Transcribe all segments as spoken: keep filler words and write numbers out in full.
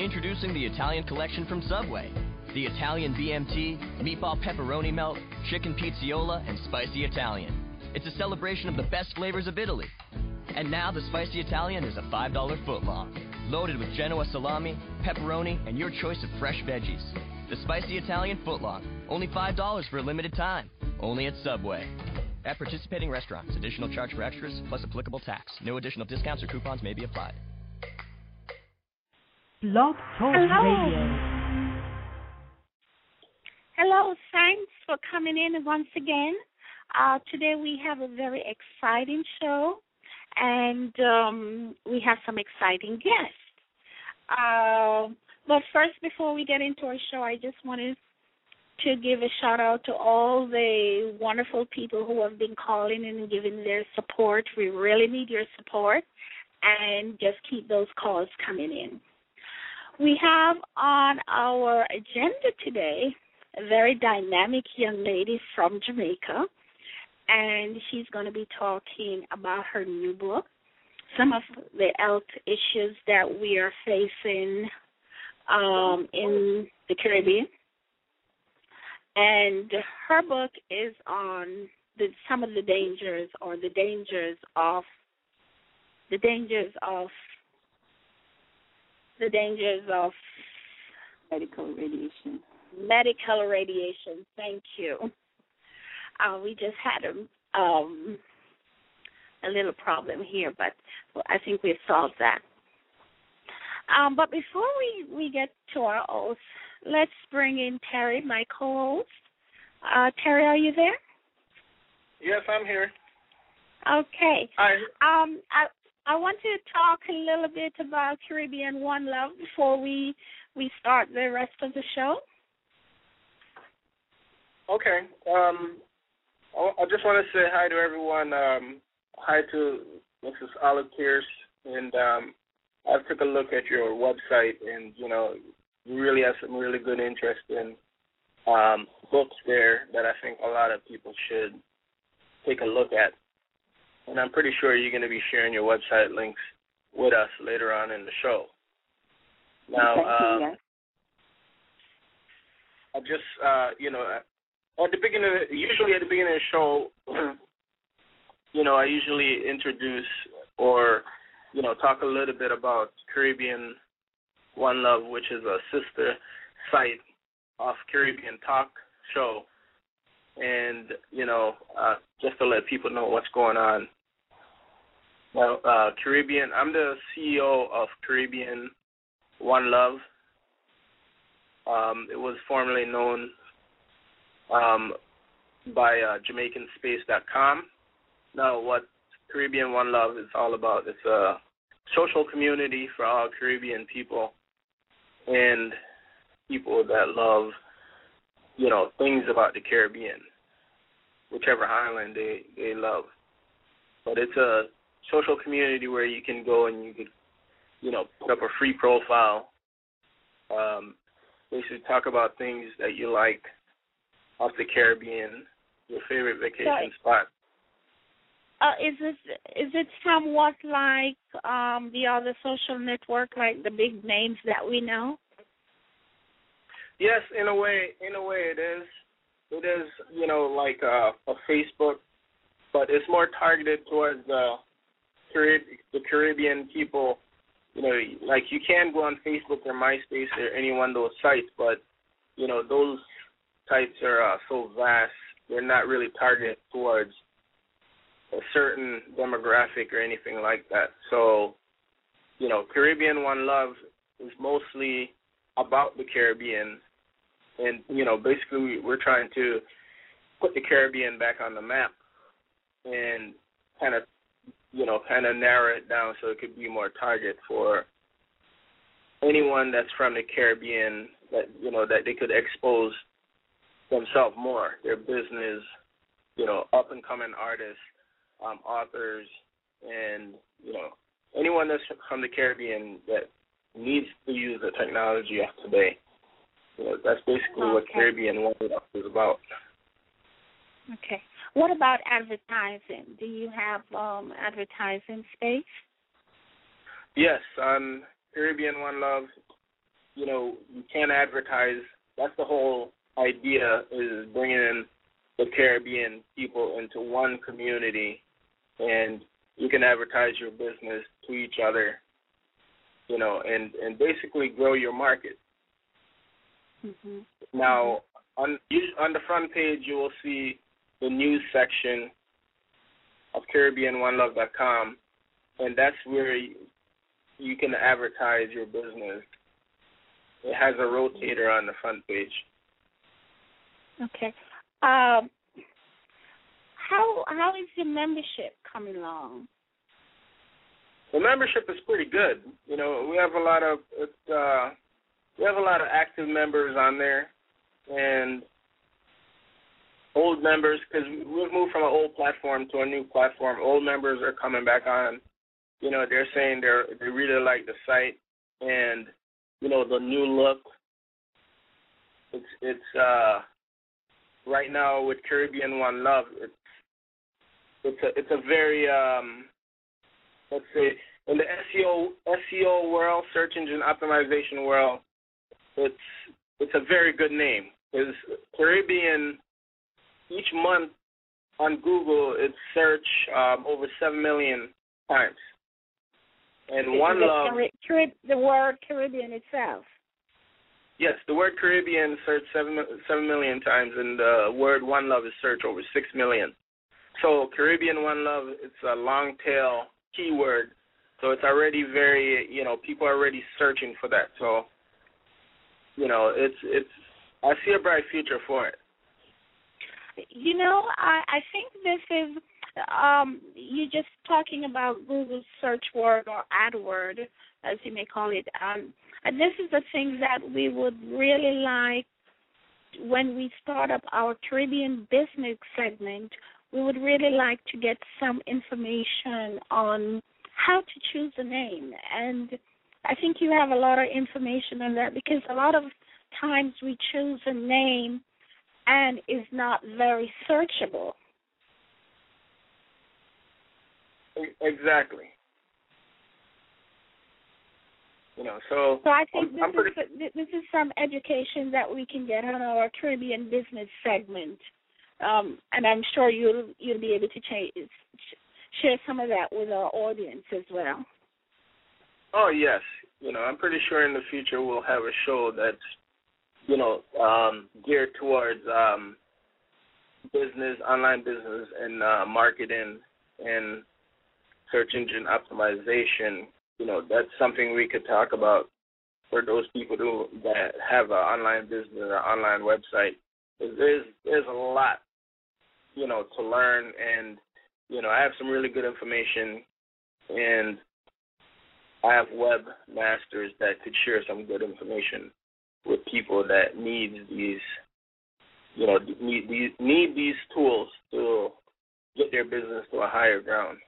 Introducing the Italian collection from Subway. The Italian B M T, meatball pepperoni melt, chicken pizziola, and spicy Italian. It's a celebration of the best flavors of Italy. And now the spicy Italian is a five dollar footlong, loaded with Genoa salami, pepperoni, and your choice of fresh veggies. The spicy Italian footlong, only five dollars for a limited time, only at Subway. At participating restaurants, additional charge for extras, plus applicable tax. No additional discounts or coupons may be applied. Blog Talk Hello. Radio. Hello, thanks for coming in once again. Uh, today we have a very exciting show, and um, we have some exciting guests. Uh, but first, before we get into our show, I just wanted to give a shout-out to all the wonderful people who have been calling and giving their support. We really need your support, and just keep those calls coming in. We have on our agenda today a very dynamic young lady from Jamaica, and she's going to be talking about her new book, some of the health issues that we are facing um, in the Caribbean. And her book is on the, some of the dangers or the dangers of the dangers of the dangers of medical radiation. Medical radiation. Thank you. Uh, we just had a um, a little problem here, but I think we've solved that. Um, but before we, we get to our oath, let's bring in Terry, my co-host. Uh, Terry, are you there? Yes, I'm here. Okay. Hi. Um, I I want to talk a little bit about Caribbean One Love before we we start the rest of the show. Okay. Um, I I just want to say hi to everyone. Um, hi to Missus Olive Pierce, and um, I took a look at your website, and you know, you really have some really good interest in um, books there that I think a lot of people should take a look at. And I'm pretty sure you're going to be sharing your website links with us later on in the show. Now, Thank you, uh, yes. I just, uh, you know, at the beginning, of the, usually at the beginning of the show, you know, I usually introduce or, you know, talk a little bit about Caribbean One Love, which is a sister site of Caribbean Talk Show. And, you know, uh, just to let people know what's going on. Well, uh, Caribbean, I'm the C E O of Caribbean One Love. Um, it was formerly known um, by uh, Jamaican Space dot com. Now, what Caribbean One Love is all about, it's a social community for all Caribbean people and people that love, you know, things about the Caribbean, whichever island they, they love. But it's a social community where you can go and you could, you know, put up a free profile, um, basically talk about things that you like off the Caribbean, your favorite vacation Sorry. spot. Uh, is this is it somewhat like um, the other social network, like the big names that we know? Yes, in a way, in a way it is. It is, you know, like uh, a Facebook, but it's more targeted towards the Carib- the Caribbean people. You know, like you can go on Facebook or MySpace or any one of those sites, but, you know, those sites are uh, so vast, they're not really targeted towards a certain demographic or anything like that. So, you know, Caribbean One Love is mostly about the Caribbean. And, you know, basically we're trying to put the Caribbean back on the map and kind of, you know, kind of narrow it down so it could be more target for anyone that's from the Caribbean that, you know, that they could expose themselves more, their business, you know, up-and-coming artists, um, authors, and, you know, anyone that's from the Caribbean that needs to use the technology of today. You know, that's basically Okay. what Caribbean One Love is about. Okay. What about advertising? Do you have um, advertising space? Yes, on Caribbean One Love, you know, you can't advertise. That's the whole idea, is bringing in the Caribbean people into one community, and you can advertise your business to each other, you know, and, and basically grow your market. Mm-hmm. Now, on on the front page, you will see the news section of Caribbean One Love dot com, and that's where you, you can advertise your business. It has a rotator on the front page. Okay. Um, how how is your membership coming along? The membership is pretty good. You know, we have a lot of uh, we have a lot of active members on there, and old members, because we've moved from an old platform to a new platform. Old members are coming back on. You know, they're saying they are they really like the site and, you know, the new look. It's it's uh right now with Caribbean One Love, it's it's a it's a very um let's say in the S E O S E O world, search engine optimization world, it's it's a very good name. Because Caribbean, each month on Google, it's searched um, over seven million times. And the, One the, Love, Carib- the word Caribbean itself. yes, the word Caribbean searched seven seven million times, and the word One Love is searched over six million. So Caribbean One Love, it's a long tail keyword, so it's already very, you know, people are already searching for that. So, you know, it's it's I see a bright future for it. You know, I, I think this is, um, you're just talking about Google search word or AdWord, as you may call it. Um, and this is the thing that we would really like when we start up our Caribbean business segment. We would really like to get some information on how to choose a name. And I think you have a lot of information on that, because a lot of times we choose a name and is not very searchable. Exactly. You know, so, so I think I'm, this, I'm is, this is some education that we can get on our Caribbean business segment, um, and I'm sure you'll you'll be able to ch- share some of that with our audience as well. Oh yes, you know, I'm pretty sure in the future we'll have a show that's, you know, um, geared towards um, business, online business, and uh, marketing and search engine optimization. You know, that's something we could talk about for those people who that have an online business or online website. There's there's a lot, you know, to learn, and you know, I have some really good information, and I have webmasters that could share some good information with people that need these, you know, need these need these tools to get their business to a higher ground.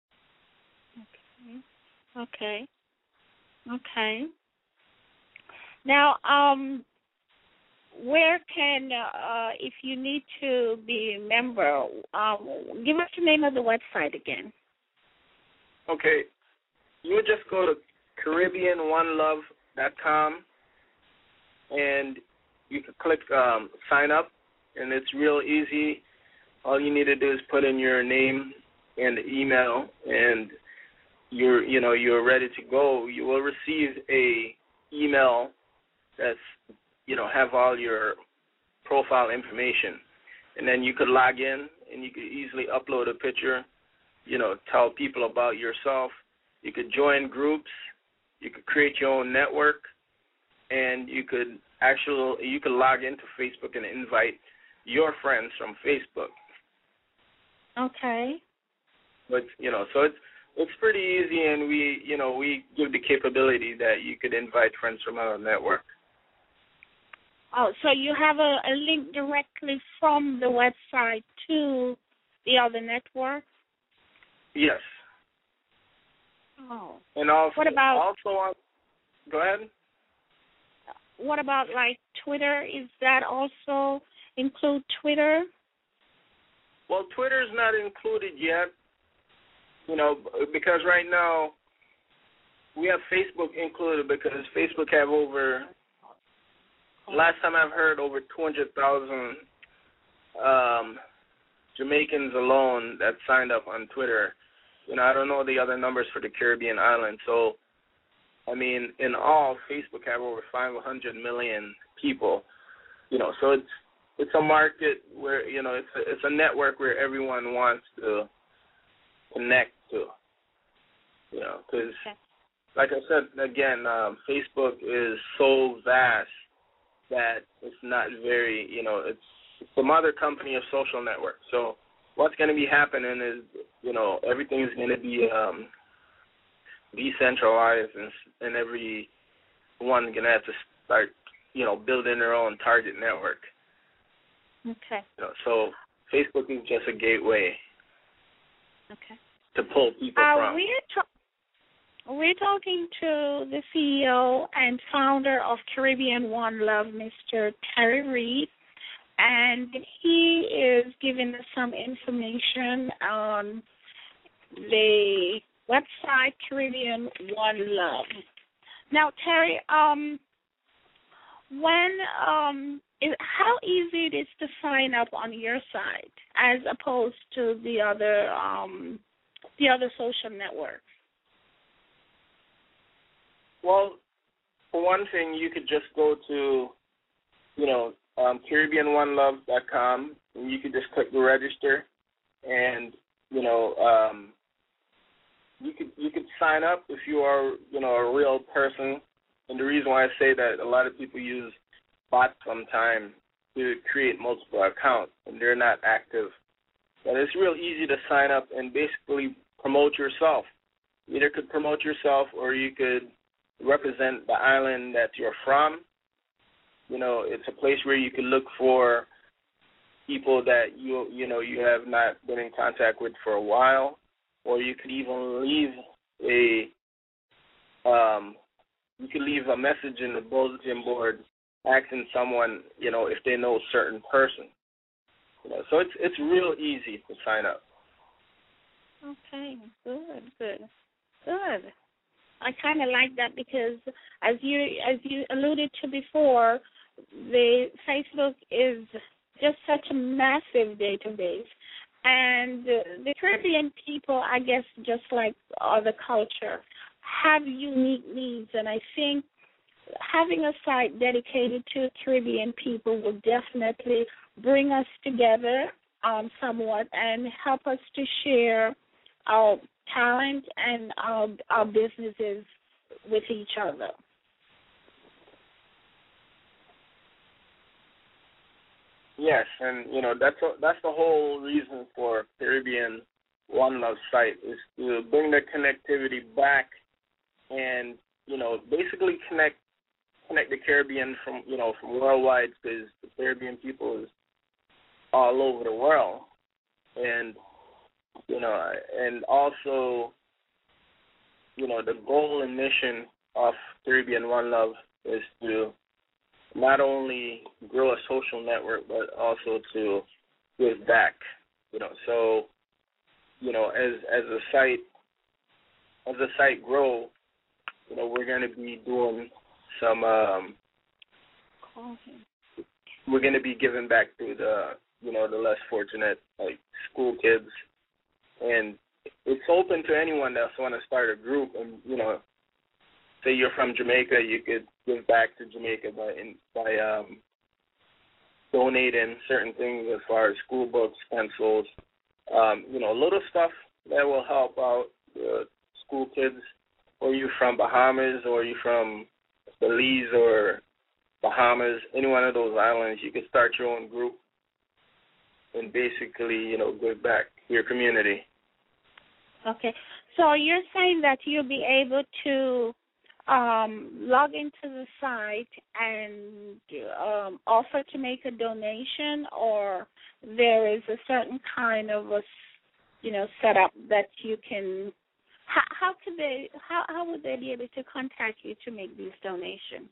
Okay. Okay. Okay. Now, um, where can, uh, if you need to be a member, um, give us the name of the website again. Okay. You would just go to Caribbean One Love dot com, and you can click um, sign up, and it's real easy. All you need to do is put in your name and the email, and you're you know you're ready to go. You will receive a email that's you know have all your profile information, and then you could log in and you could easily upload a picture. You know, tell people about yourself. You could join groups. You could create your own network, and you could actually you could log into Facebook and invite your friends from Facebook. Okay. But you know, so it's it's pretty easy, and we you know we give the capability that you could invite friends from our network. Oh, so you have a, a link directly from the website to the other network? Yes. Oh. And also, what about also on, go ahead. What about like Twitter? Is that also include Twitter? Well, Twitter's not included yet. You know, because right now we have Facebook included because Facebook have over last time I've heard, over two hundred thousand um, Jamaicans alone that signed up on Twitter. You know, I don't know the other numbers for the Caribbean islands. So, I mean, in all, Facebook have over five hundred million people. You know, so it's it's a market where, you know, it's a, it's a network where everyone wants to connect to. You know, because, okay. like I said, again, um, Facebook is so vast that it's not very, you know, it's, it's the mother company of social networks. So what's going to be happening is, you know, everything is going to be um, decentralized, and, and everyone's going to have to start, you know, building their own target network. Okay. You know, so Facebook is just a gateway. Okay. To pull people uh, from. We're, ta- we're talking to the C E O and founder of Caribbean One Love, Mister Terry Reid, and he is giving us some information on the website Caribbean One Love. Now, Terry, um, when um, is, how easy it is to sign up on your site as opposed to the other um, the other social networks? Well, for one thing, you could just go to, you know, um, Caribbean One Love dot com, and you could just click the register, and you know, um, you could you could sign up if you are, you know, a real person. And the reason why I say that, a lot of people use bots sometimes to create multiple accounts, and they're not active. But it's real easy to sign up and basically promote yourself. You either could promote yourself, or you could represent the island that you're from. You know, it's a place where you can look for people that you you know you have not been in contact with for a while, or you could even leave a um, you could leave a message in the bulletin board asking someone, you know, if they know a certain person. You know, so it's it's real easy to sign up. Okay, good, good, good. I kind of like that because, as you as you alluded to before, the Facebook is just such a massive database, and uh, the Caribbean people, I guess, just like other culture, have unique needs, and I think having a site dedicated to Caribbean people will definitely bring us together um, somewhat and help us to share our talent and our, our businesses with each other. Yes, and you know that's a, that's the whole reason for Caribbean One Love site, is to bring the connectivity back, and you know basically connect connect the Caribbean from you know from worldwide, because the Caribbean people is all over the world, and you know and also you know the goal and mission of Caribbean One Love is to not only grow a social network, but also to give back. You know, so you know, as as a site, as the site grow, you know, we're going to be doing some. Um, we're going to be giving back to the, you know, the less fortunate, like school kids, and it's open to anyone that's want to start a group. And you know, say you're from Jamaica, you could give back to Jamaica by in, by um, donating certain things as far as school books, pencils, um, you know, little stuff that will help out the school kids. Or you from Bahamas, or you from Belize or Bahamas, any one of those islands, you could start your own group and basically, you know, give back to your community. Okay. So you're saying that you'll be able to um, log into the site and um, offer to make a donation, or there is a certain kind of a, you know, setup that you can. How, how could they? How, how would they be able to contact you to make these donations?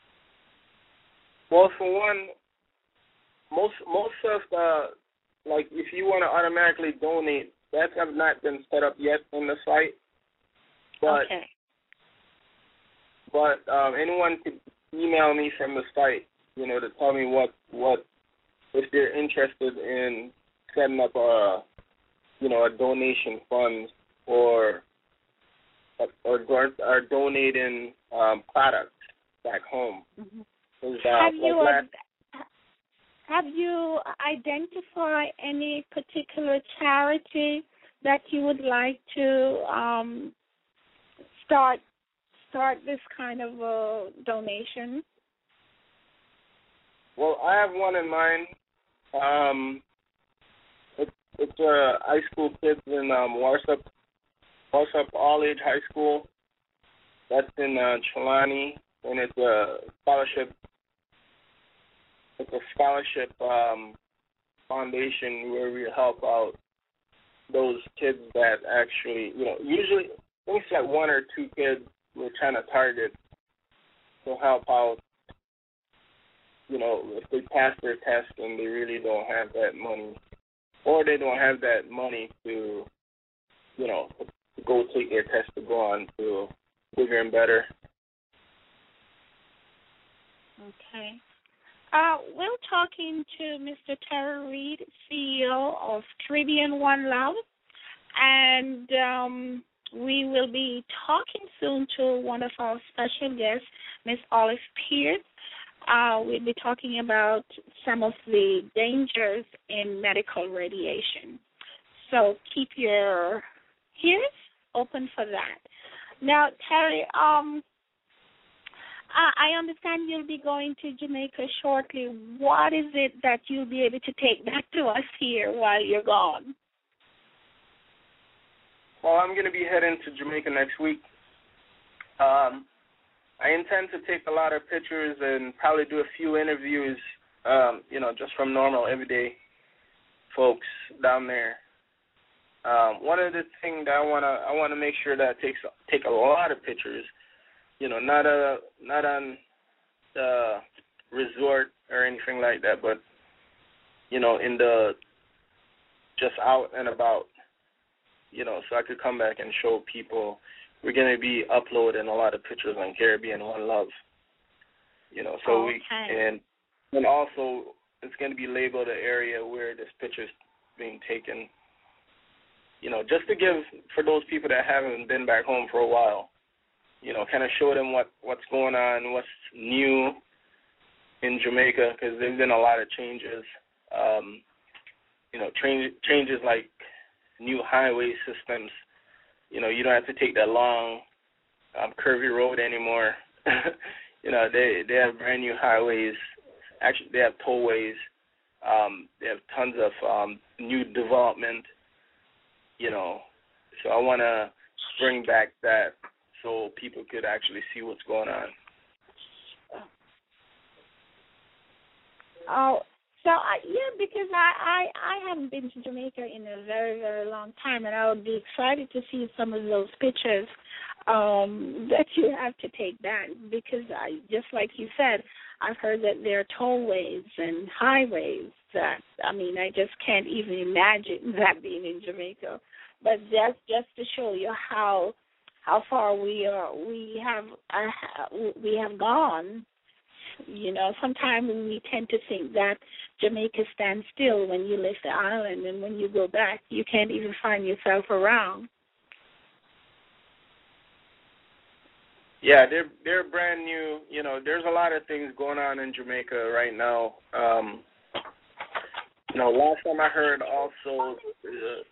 Well, for one, most most of the, like, if you want to automatically donate, that has not been set up yet in the site. But, okay. But um, anyone could email me from the site, you know, to tell me what what if they're interested in setting up a, you know, a donation fund or or, or donating um, products back home. Mm-hmm. Uh, have you like uh, have you identified any particular charity that you would like to um, start start this kind of a donation? Well, I have one in mind. Um, it's it's uh, high school kids in um, Warsop, Warsop All Age High School. That's in uh, Trelawney, and it's a scholarship. It's a scholarship um, foundation where we help out those kids that actually, you know, usually I think it's like one or two kids we're trying to target to help out. You know, if they pass their test and they really don't have that money, or they don't have that money to, you know, to go take their test to go on to bigger and better. Okay. Uh, we're talking to Mister Terry Reed, C E O of Caribbean One Love, and um, we will be talking soon to one of our special guests, Miss Olive Pierce. Uh, we'll be talking about some of the dangers in medical radiation. So keep your ears open for that. Now, Terry, um, I understand you'll be going to Jamaica shortly. What is it that you'll be able to take back to us here while you're gone? Well, I'm going to be heading to Jamaica next week. Um, I intend to take a lot of pictures and probably do a few interviews, um, you know, just from normal, everyday folks down there. Um, one of the things that I want to I want to make sure that I take, take a lot of pictures. You know, not a not on the resort or anything like that, but you know, in the just out and about. You know, so I could come back and show people. We're gonna be uploading a lot of pictures on Caribbean One Love. You know, so okay. we and and also it's gonna be labeled the area where this picture's being taken. You know, just to give for those people that haven't been back home for a while. You know, kind of show them what, what's going on, what's new in Jamaica, because there's been a lot of changes. Um, you know, change, changes like new highway systems. You know, you don't have to take that long, um, curvy road anymore. you know, they they have brand new highways. Actually, they have tollways. Um, they have tons of um, new development. You know, so I want to bring back that, so people could actually see what's going on. Oh, so I, yeah, because I, I I haven't been to Jamaica in a very very long time, and I would be excited to see some of those pictures um, that you have to take back. Because I just like you said, I've heard that there are tollways and highways that I mean I just can't even imagine that being in Jamaica. But just just to show you how. How far we are, we have uh, we have gone. You know, sometimes we tend to think that Jamaica stands still when you leave the island, and when you go back, you can't even find yourself around. Yeah, they're they're brand new. You know, there's a lot of things going on in Jamaica right now. Um, you know, last time I heard also. Uh,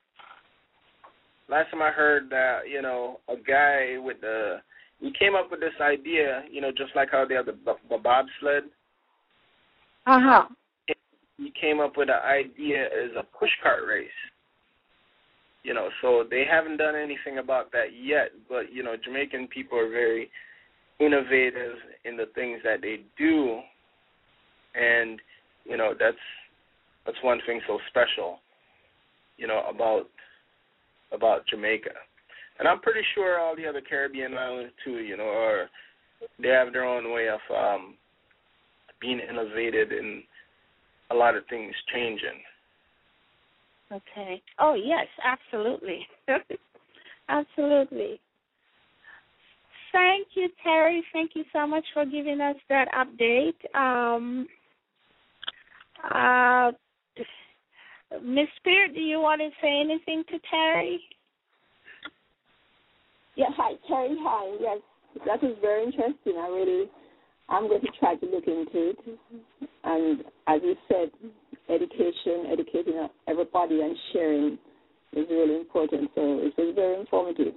Last time I heard that, you know, a guy with the, he came up with this idea, you know, just like how they have the, the bobsled. Uh-huh. He came up with an idea as a pushcart race. You know, so they haven't done anything about that yet, but, you know, Jamaican people are very innovative in the things that they do, and, you know, that's that's one thing so special, you know, about about Jamaica. And I'm pretty sure all the other Caribbean islands too, you know, are they have their own way of um, being innovated and a lot of things changing. Okay. Oh, yes, absolutely. absolutely. thank you, Terry. Thank you so much for giving us that update. Um, uh, Miss Spirit, do you want to say anything to Terry? Yeah, hi, Terry. Hi. Yes, that is very interesting. I really, I'm going to try to look into it. And as you said, education, educating everybody and sharing is really important. So it was very informative.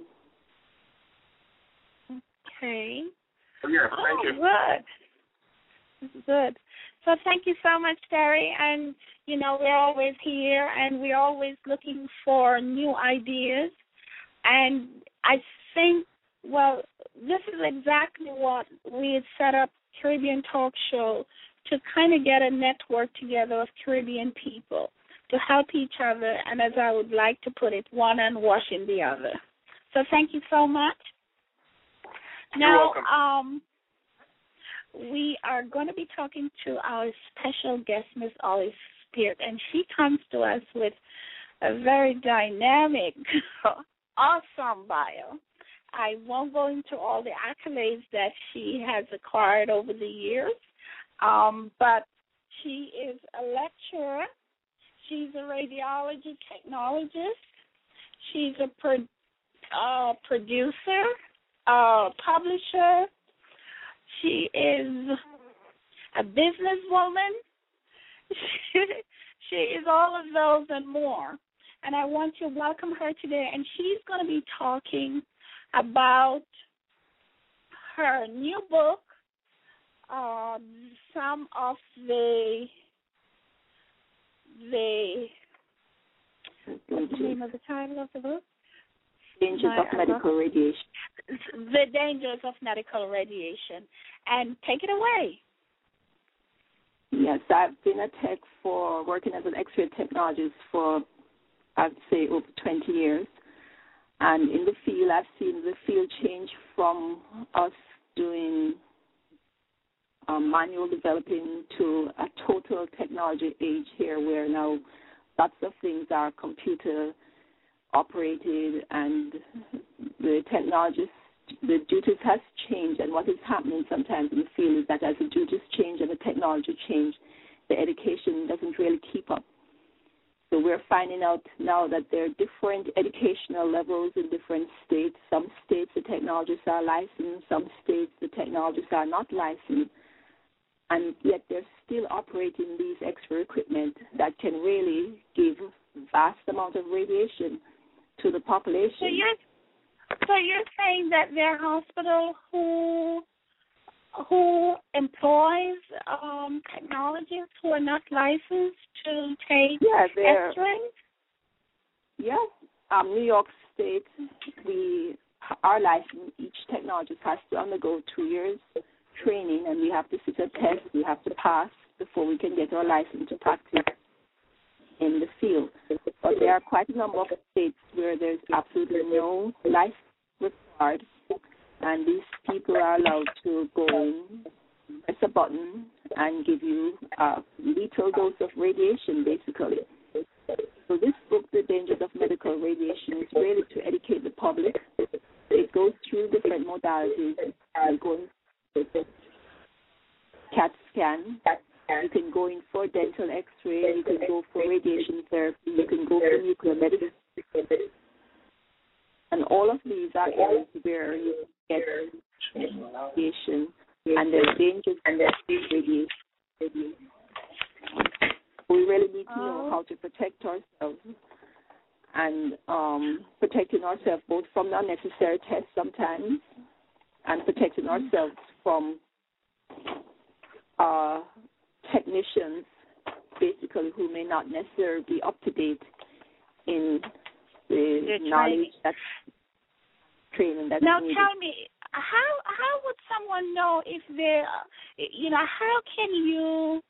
Okay. Yeah, thank oh, you. Good. Good. So thank you so much, Terry. And, you know, we're always here and we're always looking for new ideas. And I think, well, this is exactly what we had set up Caribbean Talk Show to kind of get a network together of Caribbean people to help each other, and as I would like to put it, one and washing the other. So thank you so much. You're now, welcome. um, we are going to be talking to our special guest, Miss Olive Spirit, and she comes to us with a very dynamic, awesome bio. I won't go into all the accolades that she has acquired over the years, um, but she is a lecturer. She's a radiology technologist. She's a pro- uh, producer, a publisher. She is a businesswoman. She is all of those and more. And I want to welcome her today. And she's going to be talking about her new book, uh, some of the the what's the name of the title of the book? Dangers of medical radiation. The dangers of medical radiation. And take it away. Yes, I've been a tech for working as an X-ray technologist for, I'd say, over twenty years. And in the field, I've seen the field change from us doing um, manual developing to a total technology age here where now lots of things are computer operated and the technologies, the duties has changed. And what is happening sometimes in the field is that as the duties change and the technology change, the education doesn't really keep up. So we're finding out now that there are different educational levels in different states. Some states the technologists are licensed, some states the technologists are not licensed, and yet they're still operating these X-ray equipment that can really give vast amount of radiation to the population. So you're, so you're saying that there are hospitals who who employs um, technologists who are not licensed to take yeah, X-rays? Yeah. Um, New York State, we our license, each technologist has to undergo two years training, and we have to sit a test. We have to pass before we can get our license to practice in the field. But there are quite a number of states where there's absolutely no license required, and these people are allowed to go in, press a button, and give you a lethal dose of radiation, basically. So this book, The Dangers of Medical Radiation, is really to educate the public. It goes through different modalities. You go in CAT scan. You can go in for dental X-ray. You can go for radiation therapy. You can go for nuclear medicine. And all of these are areas where you get radiation, and there's dangers and there's radiation. We really need to know how to protect ourselves and um, protecting ourselves both from the unnecessary tests sometimes and protecting ourselves from uh, technicians, basically, who may not necessarily be up to date in the They're knowledge training. that's training that's Now needed. tell me, how how would someone know if they're, you know, how can you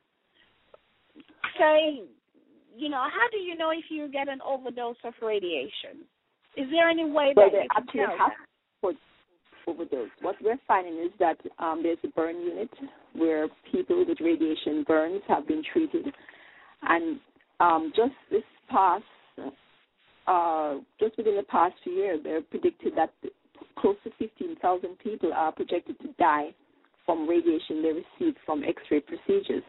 say, you know, how do you know if you get an overdose of radiation? Is there any way Well, that they you can actually tell have that? for overdose. What we're finding is that um, there's a burn unit where people with radiation burns have been treated, and um, just this past, uh, just within the past few years, they're predicted that close to fifteen thousand people are projected to die from radiation they received from X-ray procedures.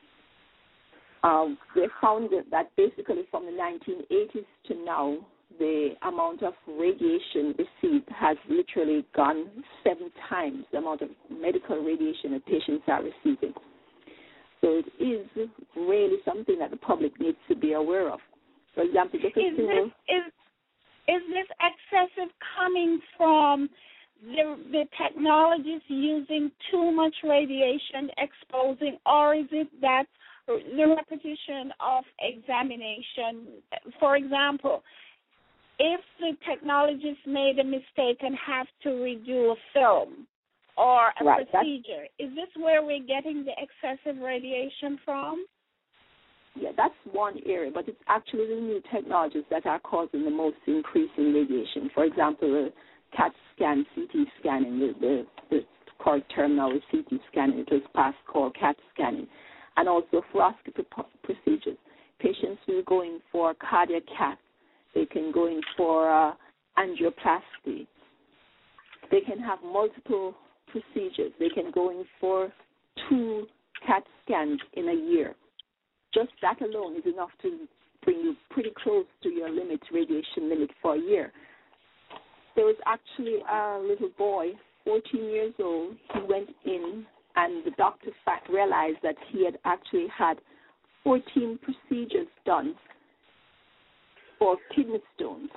Um, they found that basically from the nineteen eighties to now, the amount of radiation received has literally gone seven times the amount of medical radiation that patients are receiving. So it is really something that the public needs to be aware of. For example, just a is single... This, is, is this excessive coming from the, the technologies using too much radiation exposing, or is it that the repetition of examination? For example, if the technologist made a mistake and have to redo a film or a right, procedure, is this where we're getting the excessive radiation from? Yeah, that's one area, but it's actually the new technologies that are causing the most increase in radiation. For example, the CAT scan, C T scanning, the, the, the current term now is C T scanning. It was past called CAT scanning. And also fluoroscopy procedures. Patients will go in for cardiac cath. They can go in for uh, angioplasty. They can have multiple procedures. They can go in for two CAT scans in a year. Just that alone is enough to bring you pretty close to your limit, radiation limit for a year. There was actually a little boy, fourteen years old. He went in, and the doctor fact realized that he had actually had fourteen procedures done for kidney stones,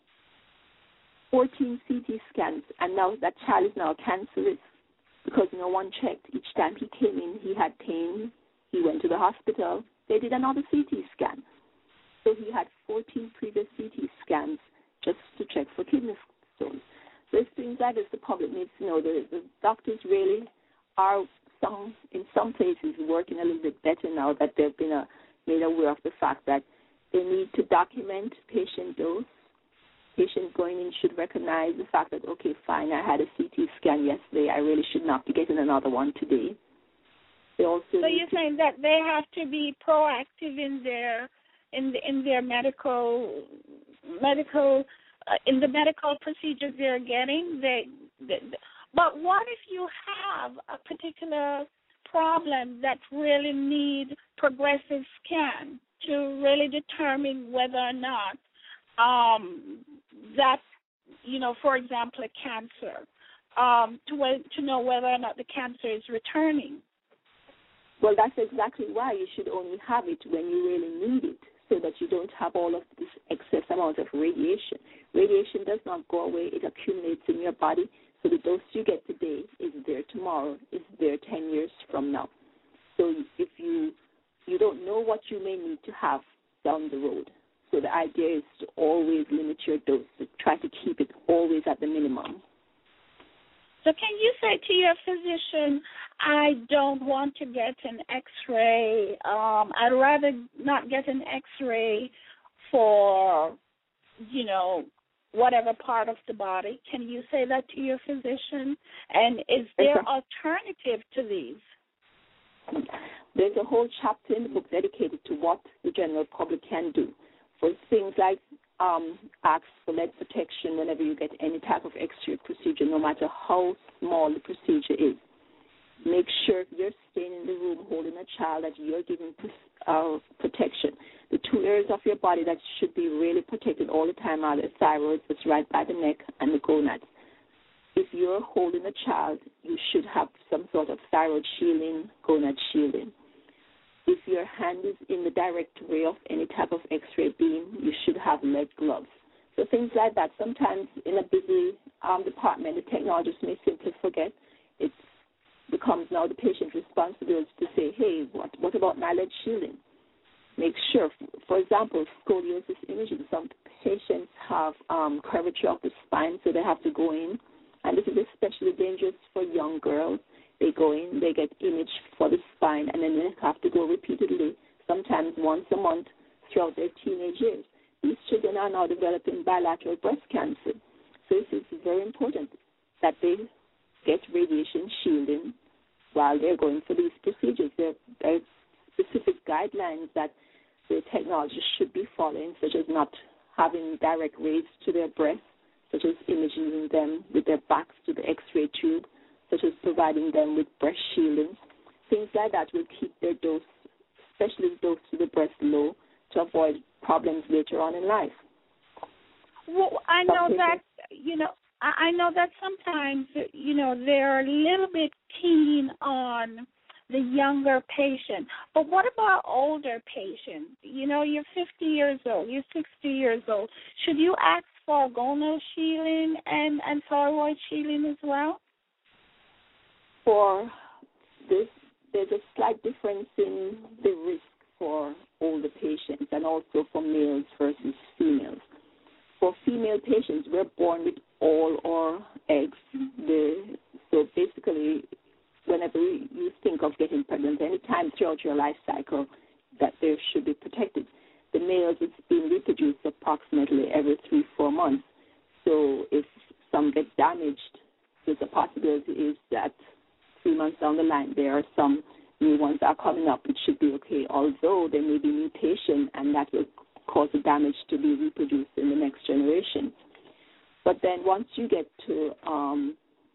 fourteen C T scans, and now that child is now cancerous because no one checked. Each time he came in, he had pain. He went to the hospital. They did another C T scan. So he had fourteen previous C T scans just to check for kidney stones. So it's things like this the public needs to know. The, the doctors really are some in some places working a little bit better now that they've been uh, made aware of the fact that they need to document patient dose. Patient going in should recognize the fact that, okay, fine, I had a C T scan yesterday. I really should not be getting another one today. They also so you're saying that they have to be proactive in their in the, in their medical medical uh, in the medical procedures they're getting. They, they, but what if you have a particular problem that really need progressive scan to really determine whether or not um, that, you know, for example, a cancer, um, to to know whether or not the cancer is returning? Well, that's exactly why you should only have it when you really need it, so that you don't have all of this excess amount of radiation. Radiation does not go away. It accumulates in your body. So the dose you get today is there tomorrow, is there ten years from now. So if you you don't know what you may need to have down the road. So the idea is to always limit your dose, to try to keep it always at the minimum. So can you say to your physician, I don't want to get an X-ray. Um, I'd rather not get an X-ray for, you know, whatever part of the body. Can you say that to your physician? And is there alternative to these? There's a whole chapter in the book dedicated to what the general public can do. For things like um, ask for lead protection whenever you get any type of X-ray procedure, no matter how small the procedure is. Make sure if you're staying in the room holding a child that you're giving uh, protection. The two areas of your body that should be really protected all the time are the thyroid, that's right by the neck, and the gonads. If you're holding a child, you should have some sort of thyroid shielding, gonad shielding. If your hand is in the direct ray of any type of X-ray beam, you should have lead gloves. So things like that. Sometimes in a busy um, department, the technologist may simply forget. It becomes now the patient's responsibility to say, hey, what, what about my lead shielding? Make sure, for example, scoliosis imaging. Some patients have um, curvature of the spine, so they have to go in. And this is especially dangerous for young girls. They go in, they get imaged for the spine, and then they have to go repeatedly, sometimes once a month throughout their teenage years. These children are now developing bilateral breast cancer. So it is very important that they get radiation shielding while they're going for these procedures. There are specific guidelines that the technologists should be following, such as not having direct rays to their breast, such as imaging them with their backs to the X-ray tube, such as providing them with breast shielding. Things like that will keep their dose, especially the dose to the breast, low to avoid problems later on in life. Well, I know that, you know, I know that sometimes, you know, they're a little bit keen on the younger patient. But what about older patients? You know, you're fifty years old, you're sixty years old. Should you ask for gonal shielding and, and thyroid shielding as well? For this, there's a slight difference in the risk for older patients and also for males versus females. For female patients, we're born with all our eggs. The, so basically, whenever you think of getting pregnant, any time throughout your life cycle, that they should be protected. The males, it's being reproduced approximately every three, four months. So if some get damaged, there's a possibility is that three months down the line, there are some new ones that are coming up. It should be okay, although there may be mutation, and that will cause the damage to be reproduced in the next generation. But then once you get to, um,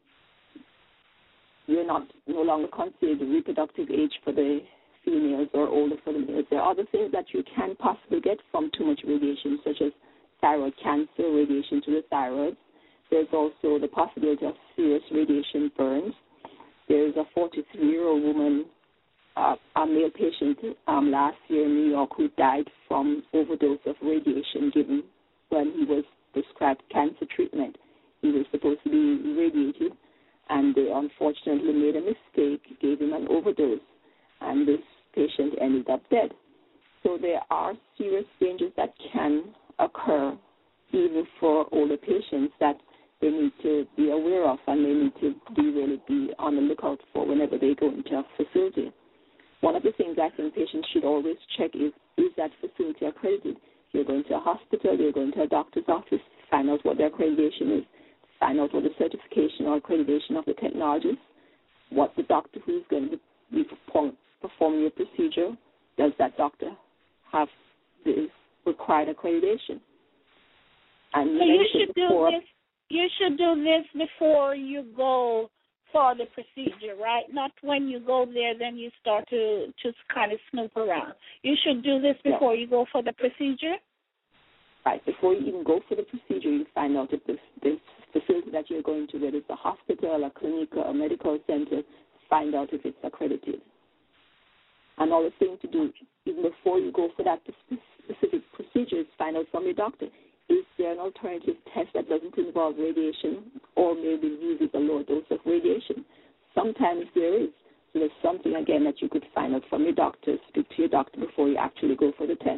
you're not no longer considered the reproductive age for the females or older for the males. There are other things that you can possibly get from too much radiation, such as thyroid cancer, radiation to the thyroid. There's also the possibility of serious radiation burns. There's a forty-three-year-old woman, uh, a male patient um, last year in New York who died from overdose of radiation given when he was prescribed cancer treatment. He was supposed to be irradiated, and they unfortunately made a mistake, gave him an overdose, and this patient ended up dead. So there are serious dangers that can occur even for older patients that they need to be aware of, and they need to be really be on the lookout for whenever they go into a facility. One of the things I think patients should always check is, is that facility accredited? You're going to a hospital, you're going to a doctor's office, find out what their accreditation is, find out what the certification or accreditation of the technologist, what the doctor who is going to be perform, performing your procedure, does that doctor have the required accreditation? And so you should do this. You should do this before you go for the procedure, right? Not when you go there, then you start to just kind of snoop around. You should do this before yeah. you go for the procedure? Right. Before you even go for the procedure, you find out if this, this facility that you're going to, whether it's a hospital, a clinic, or a medical center, find out if it's accredited. Another thing to do, even before you go for that specific procedure, is find out from your doctor, is there an alternative test that doesn't involve radiation or maybe uses a lower dose of radiation? Sometimes there is. So there's something, again, that you could find out from your doctor, speak to your doctor before you actually go for the test.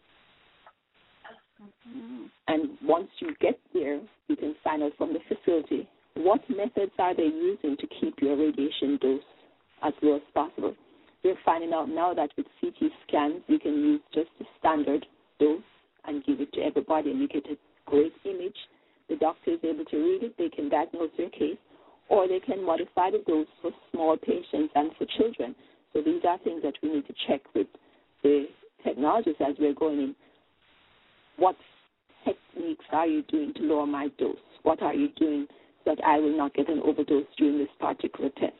Mm-hmm. And once you get there, you can find out from the facility what methods are they using to keep your radiation dose as low as possible. We're finding out now that with C T scans, you can use just the standard dose and give it to everybody, and you get a great image. The doctor is able to read it. They can diagnose their case, or they can modify the dose for small patients and for children. So these are things that we need to check with the technologists as we're going in. What techniques are you doing to lower my dose? What are you doing so that I will not get an overdose during this particular test?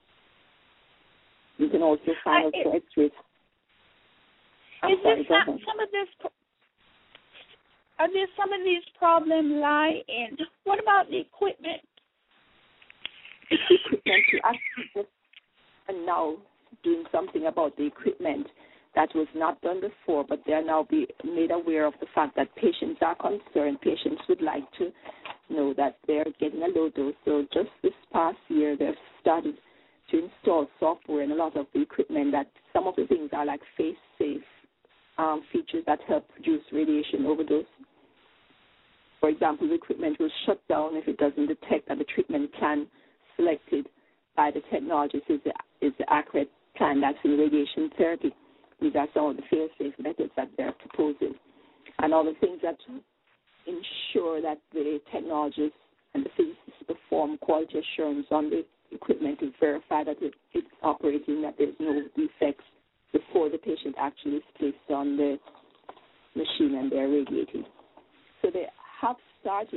You can also find out for X-rays. Is this not, some of this? Are there some of these problems lie in? What about the equipment? The equipment, you actually are now doing something about the equipment that was not done before, but they are now be made aware of the fact that patients are concerned. Patients would like to know that they're getting a low dose. So just this past year, they've started to install software and a lot of the equipment that some of the things are like face-safe um, features that help reduce radiation overdose. For example, the equipment will shut down if it doesn't detect that the treatment plan selected by the technologist is the, is the accurate plan that's in radiation therapy. These are some of the fail-safe methods that they're proposing. And all the things that ensure that the technologists and the physicists perform quality assurance on the equipment to verify that it, it's operating, that there's no defects before the patient actually is placed on the machine and they're radiated. So they have started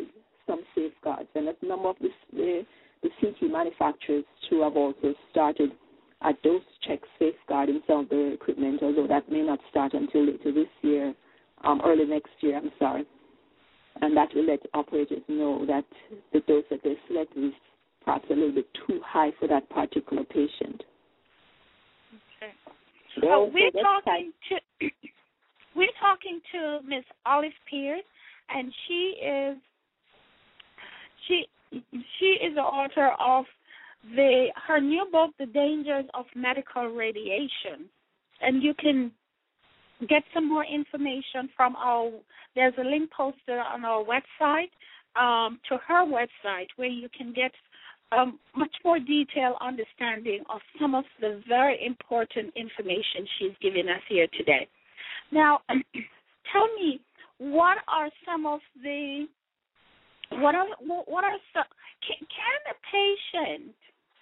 some safeguards, and a number of the, the, the C T manufacturers too have also started a dose check safeguarding some of the equipment, although that may not start until later this year, um, early next year, I'm sorry. And that will let operators know that the dose that they select is perhaps a little bit too high for that particular patient. Okay. So, uh, we're so talking to we're talking to Miss Olive Pierce, and she is she she is the author of the her new book, The Dangers of Medical Radiation, and you can get some more information from our. There's a link posted on our website um, to her website where you can get um, much more detailed understanding of some of the very important information she's giving us here today. Now, tell me, what are some of the what are what are some can, can a patient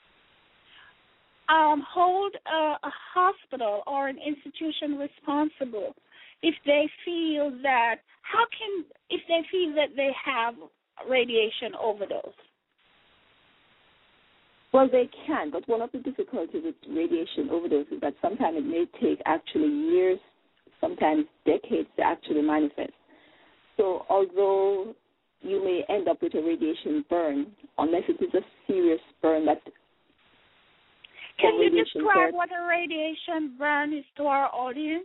um, hold a, a hospital or an institution responsible if they feel that how can if they feel that they have radiation overdose? Well, they can, but one of the difficulties with radiation overdose is that sometimes it may take actually years, sometimes decades to actually manifest. So although you may end up with a radiation burn, unless it is a serious burn that Can you describe what a radiation burn is to our audience?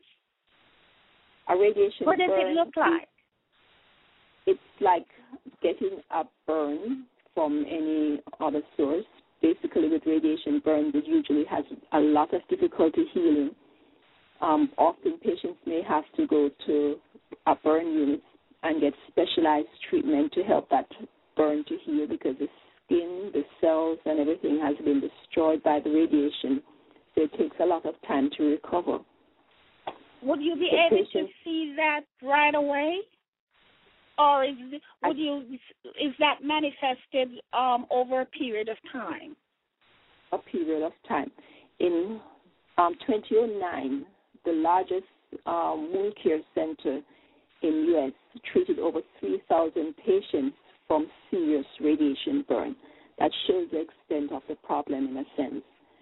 A radiation What does burn it look like? It's like getting a burn from any other source. Basically, with radiation burns, it usually has a lot of difficulty healing. Um, often patients may have to go to a burn unit and get specialized treatment to help that burn to heal because the skin, the cells, and everything has been destroyed by the radiation. So it takes a lot of time to recover. Would you be the able patient, to see that right away? Or is would you is that manifested um, over a period of time? A period of time. In um, twenty oh nine, the largest um, wound care center in the U S treated over three thousand patients from serious radiation burn. That shows the extent of the problem in a sense.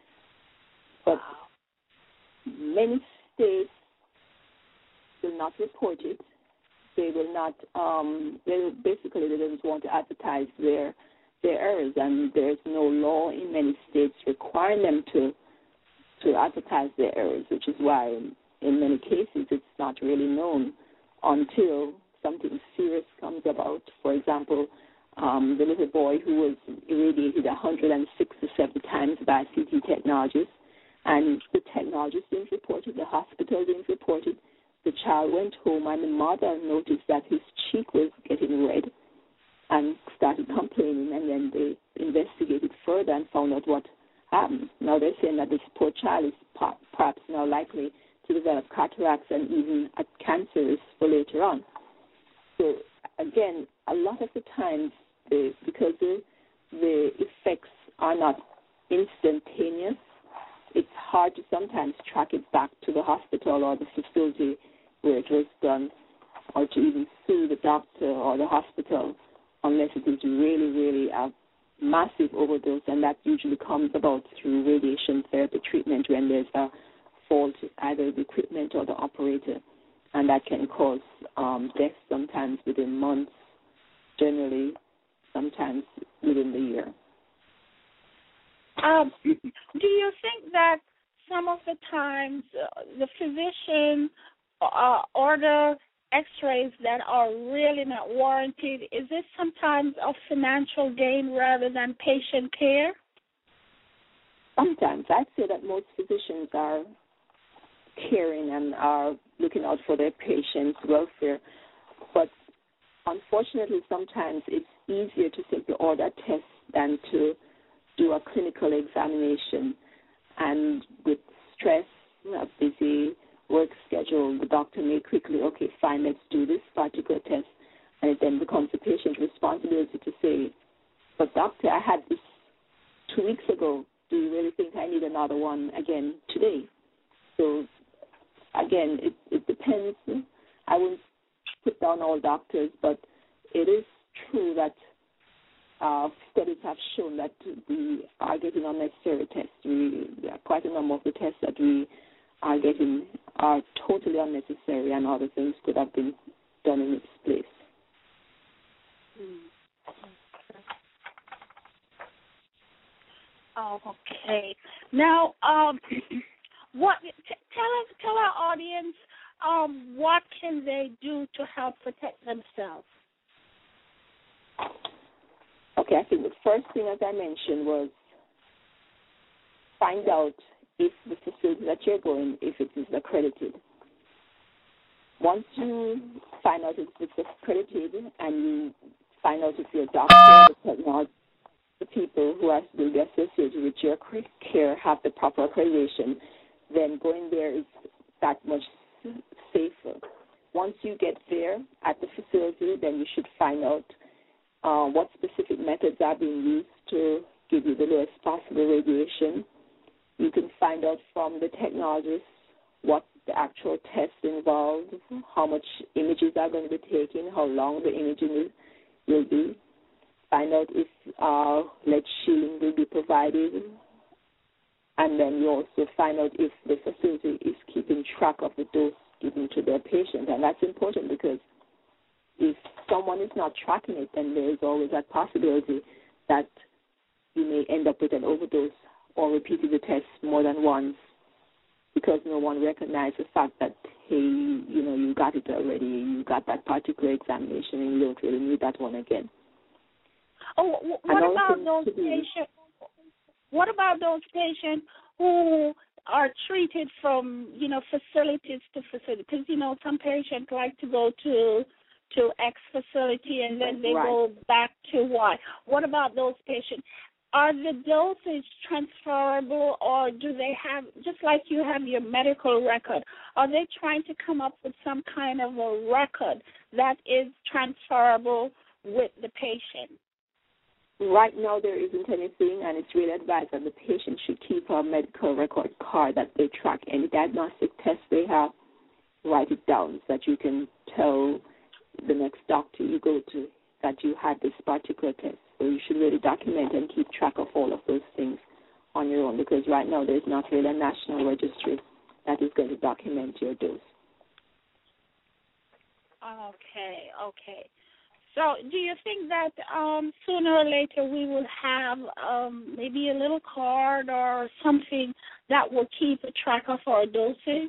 But many states will not report it. They will not, um, they will basically they don't want to advertise their their errors, and there's no law in many states requiring them to to advertise their errors, which is why in, in many cases it's not really known until something serious comes about. For example, um, the little boy who was irradiated one hundred sixty-seven times by C T technologists, and the technologist didn't report it, the hospital didn't report it. The child went home, and the mother noticed that his cheek was getting red and started complaining, and then they investigated further and found out what happened. Now they're saying that this poor child is perhaps now likely to develop cataracts and even a cancer for later on. So, again, a lot of the times, the, because the, the effects are not instantaneous, it's hard to sometimes track it back to the hospital or the facility where it was done, or to even sue the doctor or the hospital, unless it is really, really a massive overdose, and that usually comes about through radiation therapy treatment when there's a fault, either the equipment or the operator, and that can cause um, death sometimes within months, generally sometimes within the year. Um, do you think that some of the times uh, the physician uh, order x-rays that are really not warranted? Is this sometimes of financial gain rather than patient care? Sometimes. I'd say that most physicians are caring and are looking out for their patients' welfare. But unfortunately, sometimes it's easier to simply order tests than to do a clinical examination. And with stress, a busy work schedule, the doctor may quickly, okay, fine, let's do this particular test. And it then becomes the patient's responsibility to say, but doctor, I had this two weeks ago. Do you really think I need another one again today? So, again, it, it depends. I wouldn't put down all doctors, but it is true that uh, studies have shown that we are getting unnecessary tests. We, there are quite a number of the tests that we are getting are totally unnecessary, and other things could have been done in its place. Mm. Oh, okay. Now, um, what? T- tell us, tell our audience, um, what can they do to help protect themselves? Okay, I think the first thing, as I mentioned, was find out if the facility that you're going, if it is accredited. Once you find out if it's accredited and you find out if your doctor or the technology, the people who are will be associated with your care have the proper accreditation, then going there is that much safer. Once you get there at the facility, then you should find out uh, what specific methods are being used to give you the lowest possible radiation. You can find out from the technologists what the actual tests involved, how much images are going to be taken, how long the imaging will be. Find out if uh, lead shielding will be provided, and then you also find out if the facility is keeping track of the dose given to their patient. And that's important because if someone is not tracking it, then there is always that possibility that you may end up with an overdose or repeating the test more than once because no one recognized the fact that, hey, you know, you got it already, you got that particular examination, and you don't really need that one again. Oh, what about those patients? What about those patients who are treated from, you know, facilities to facility? Because, you know, some patients like to go to to X facility and then they right. go back to Y. What about those patients? Are the dosage transferable, or do they have, just like you have your medical record, are they trying to come up with some kind of a record that is transferable with the patient? Right now there isn't anything, and it's really advised that the patient should keep a medical record card that they track any diagnostic tests they have, write it down so that you can tell the next doctor you go to that you had this particular test. So you should really document and keep track of all of those things on your own, because right now there's not really a national registry that is going to document your dose. Okay, okay. So do you think that um, sooner or later we will have um, maybe a little card or something that will keep a track of our dosage?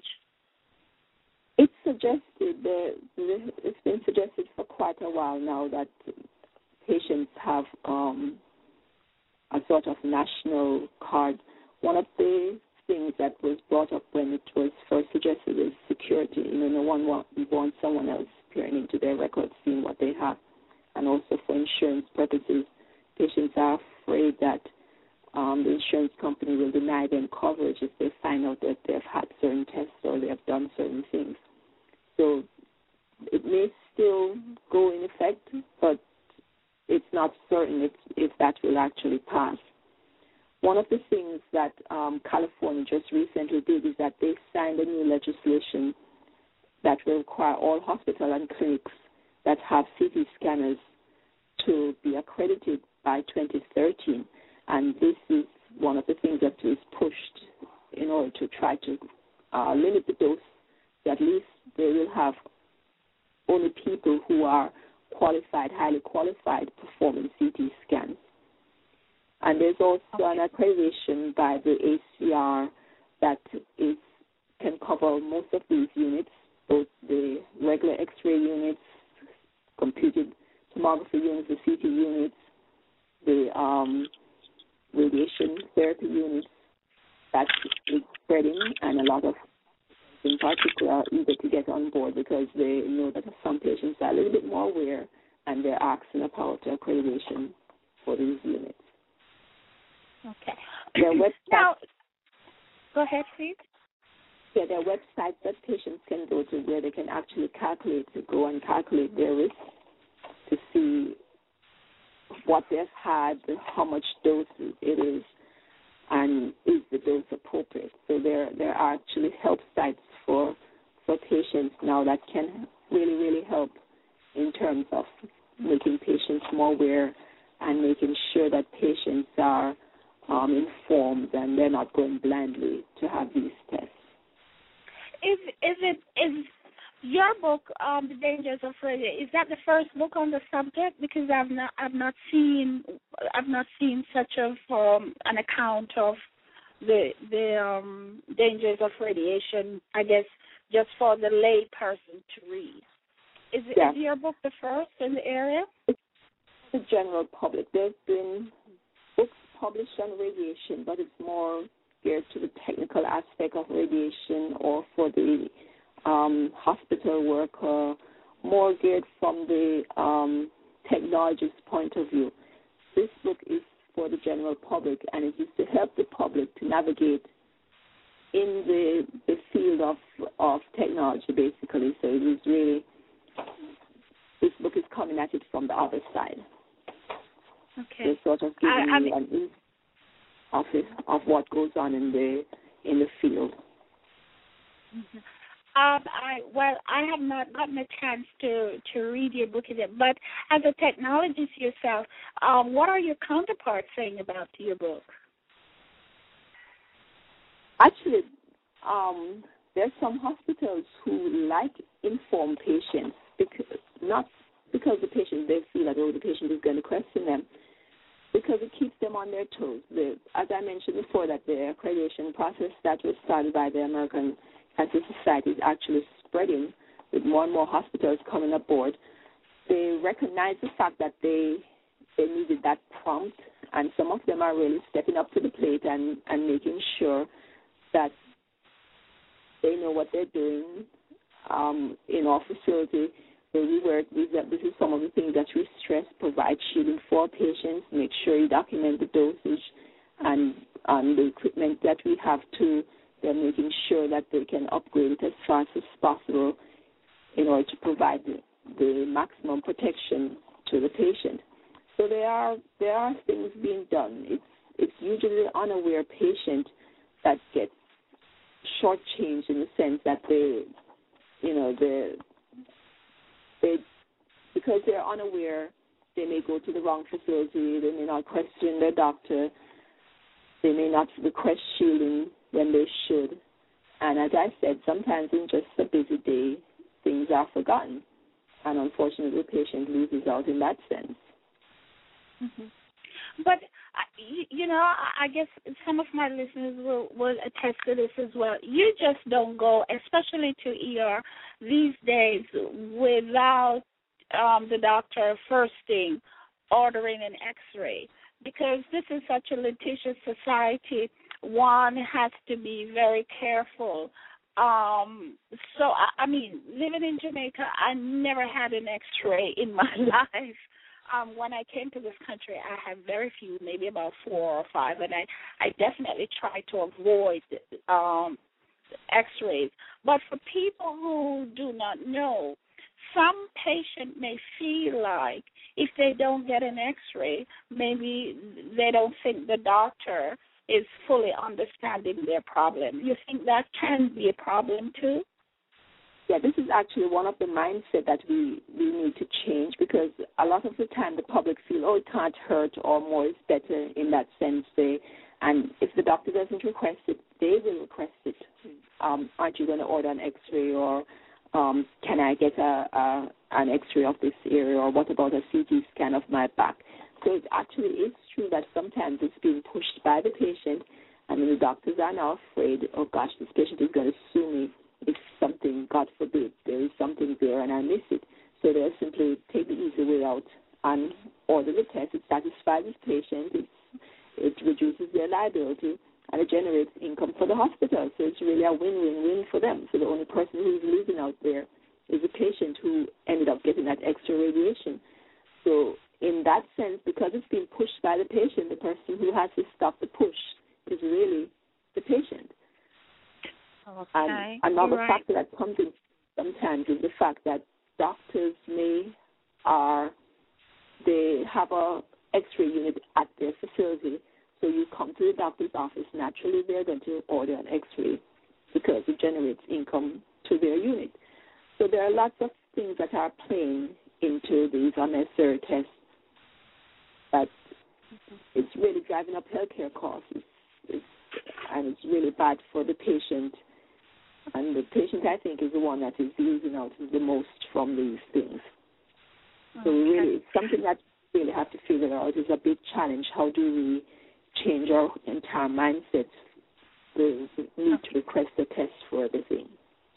It's suggested, the, the, it's been suggested for quite a while now that patients have um, a sort of national card. One of the things that was brought up when it was first suggested is security. You know, no one want, wants someone else peering into their records, seeing what they have. And also for insurance purposes, patients are afraid that um, the insurance company will deny them coverage if they find out that they've had certain tests or they have done certain things. So it may still go in effect, but it's not certain if, if that will actually pass. One of the things that um, California just recently did is that they signed a new legislation that will require all hospitals and clinics that have C T scanners to be accredited by twenty thirteen. And this is one of the things that is pushed in order to try to uh, limit the dose. So at least they will have only people who are qualified, highly qualified, performing C T scans. And there's also an accreditation by the A C R that is can cover most of these units, both the regular X-ray units, computed tomography units, the C T units, the um, radiation therapy units. That is spreading, and a lot of, in particular, are eager to get on board because they know that some patients are a little bit more aware and they're asking about accreditation for these units. Okay. Their website, now, go ahead, please. Yeah, there are websites that patients can go to where they can actually calculate, to go and calculate their risk to see what they've had, how much dose it is, and is the dose appropriate. So there there are actually help sites for for patients now that can really, really help in terms of making patients more aware and making sure that patients are um, informed and they're not going blindly to have these tests. Is is it is your book, um, The Dangers of Radiation, is that the first book on the subject? Because I've not I've not seen I've not seen such of um, an account of the the um, dangers of radiation, I guess, just for the lay person to read. Is, it, yeah. is your book the first in the area? It's the general public. There's been books published on radiation, but it's more geared to the technical aspect of radiation or for the um, hospital worker, more geared from the um, technologist's point of view. This book is for the general public, and it is to help the public to navigate in the the field of of technology, basically. So it is really, this book is coming at it from the other side. Okay. So sort of giving I, I you mean, an insight of it, of what goes on in the in the field. Mm-hmm. Um, I well, I have not gotten a chance to, to read your book yet, but as a technologist yourself, um, what are your counterparts saying about your book? Actually, um, there's some hospitals who like informed patients, because, not because the patient, they feel that, oh, the patient is going to question them, because it keeps them on their toes. The, as I mentioned before, that the accreditation process that was started by the American Cancer Society is actually spreading with more and more hospitals coming aboard. They recognize the fact that they they needed that prompt, and some of them are really stepping up to the plate and, and making sure that they know what they're doing um, in our facility. Where we work, this is some of the things that we stress: provide shielding for patients, make sure you document the dosage and, and the equipment that we have to. They're making sure that they can upgrade it as fast as possible in order to provide the, the maximum protection to the patient. So there are there are things being done. It's it's usually the unaware patient that gets shortchanged in the sense that they, you know, they they because they're unaware, they may go to the wrong facility. They may not question their doctor. They may not request shielding when they should. And as I said, sometimes in just a busy day, things are forgotten. And unfortunately, the patient loses out in that sense. Mm-hmm. But, you know, I guess some of my listeners will, will attest to this as well. You just don't go, especially to E R these days, without um, the doctor first thing ordering an X-ray. Because this is such a litigious society, one has to be very careful. Um, so, I, I mean, living in Jamaica, I never had an X-ray in my life. Um, when I came to this country, I had very few, maybe about four or five, and I, I definitely tried to avoid um, X-rays. But for people who do not know, some patient may feel like if they don't get an X-ray, maybe they don't think the doctor is fully understanding their problem. You think that can be a problem too? Yeah, this is actually one of the mindset that we, we need to change, because a lot of the time the public feel, oh, it can't hurt, or more is better in that sense. They, and if the doctor doesn't request it, they will request it. Um, aren't you going to order an X-ray, or um, can I get a, a an X-ray of this area, or what about a C T scan of my back? So it actually is true that sometimes it's being pushed by the patient, and the doctors are now afraid, oh gosh, this patient is going to sue me if something, God forbid, there is something there and I miss it. So they'll simply take the easy way out and order the test. It satisfies the patient, it's, it reduces their liability, and it generates income for the hospital. So it's really a win-win-win for them. So the only person who is losing out there is the patient who ended up getting that extra radiation. So in that sense, because it's being pushed by the patient, the person who has to stop the push is really the patient. Okay. And another right. factor that comes in sometimes is the fact that doctors may are they have a X-ray unit at their facility, so you come to the doctor's office, naturally they're going to order an X-ray because it generates income to their unit. So there are lots of things that are playing into these unnecessary tests But it's really driving up healthcare costs, it's, it's, and it's really bad for the patient. And the patient, I think, is the one that is losing out the most from these things. So we really, it's something that we really have to figure out. It's a big challenge. How do we change our entire mindset? The need to request a test for everything.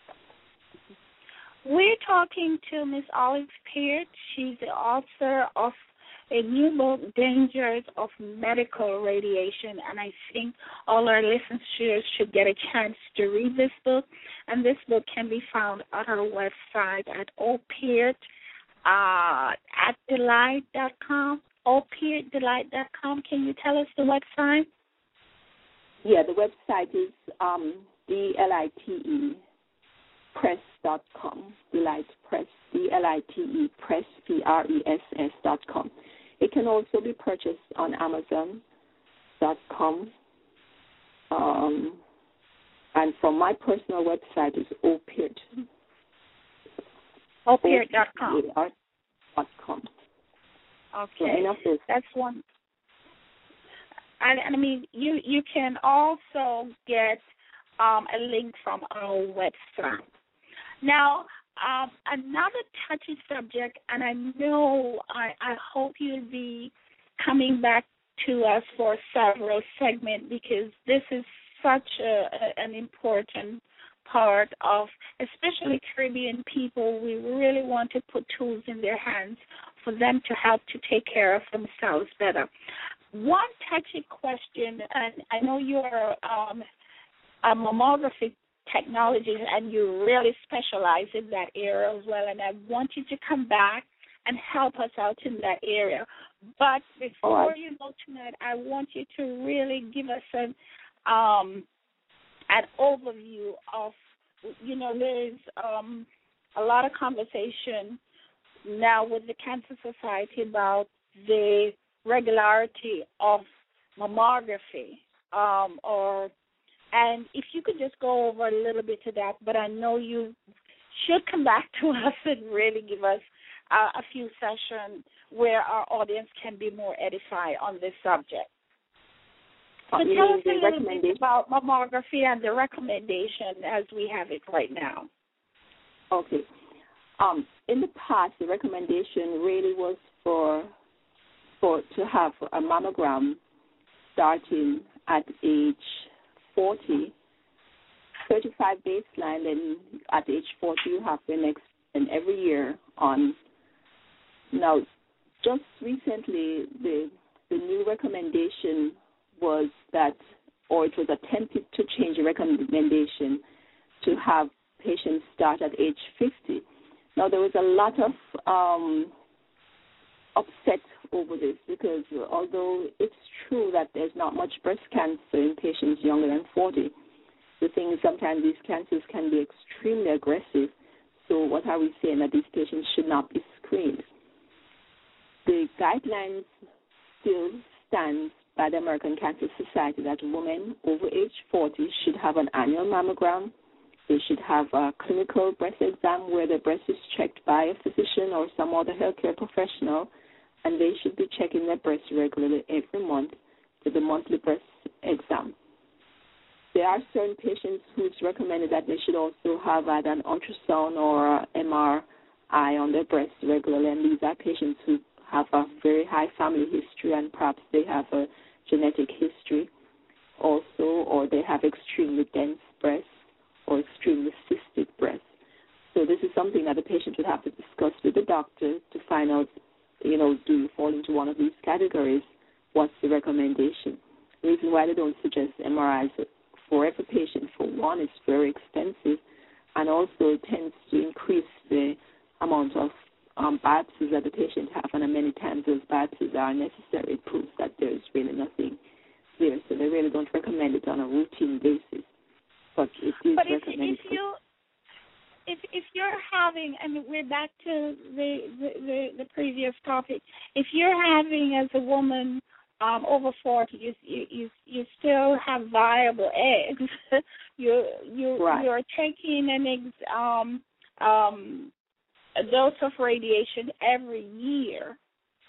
We're talking to Miss Olive Peart. She's the author of a new book, Dangers of Medical Radiation, and I think all our listeners should get a chance to read this book. And this book can be found on our website at opeart uh, at delight dot com. opeart delight dot com. Can you tell us the website? Yeah, the website is um, D L I T E press dot com. Delight Press, D L I T E Press, P R E S S dot com. It can also be purchased on Amazon dot com. Um, and from my personal website is opeart. opeart dot com. Okay, so that's one. And, and I mean, you, you can also get um, a link from our website. Now, um, another touchy subject, and I know I, I hope you'll be coming back to us for several segments because this is such a, a, an important part of, especially Caribbean people. We really want to put tools in their hands for them to help to take care of themselves better. One touchy question, and I know you're um, a mammography technologist and you really specialize in that area as well, and I want you to come back and help us out in that area. But before you go tonight, I want you to really give us an, um, an overview of, you know, there's um, a lot of conversation now with the Cancer Society about the regularity of mammography, um, or and if you could just go over a little bit to that, but I know you should come back to us and really give us uh, a few sessions where our audience can be more edified on this subject. So you tell us the a little bit about mammography and the recommendation as we have it right now. Okay. Um, in the past, the recommendation really was for for to have a mammogram starting at age forty, thirty-five baseline, and at age forty you have the next and every year on. Now, just recently, the the new recommendation was that, or it was attempted to change the recommendation to have patients start at age fifty. Now, there was a lot of um, upset over this because although it's true that there's not much breast cancer in patients younger than forty, the thing is sometimes these cancers can be extremely aggressive. So what are we saying? That these patients should not be screened. The guidelines still stand by the American Cancer Society that women over age forty should have an annual mammogram. They should have a clinical breast exam where the breast is checked by a physician or some other healthcare professional, and they should be checking their breast regularly every month to the monthly breast exam. There are certain patients who it's recommended that they should also have either an ultrasound or M R I on their breast regularly, and these are patients who have a very high family history and perhaps they have a genetic history also, or they have extremely dense breasts or extremely cystic breasts. So this is something that the patient would have to discuss with the doctor to find out, you know, do you fall into one of these categories? What's the recommendation? The reason why they don't suggest M R Is for every patient, for one, it's very expensive, and also it tends to increase the amount of um, biopsies that the patient have, and many times those biopsies are necessary. It proves that there's really nothing there, so they really don't recommend it on a routine basis. But it is but if, recommended. if you if if you're having, and we're back to the, the, the, the previous topic, if you're having as a woman um, over forty, you, you you you still have viable eggs. you you right. you're taking an ex, um um a dose of radiation every year.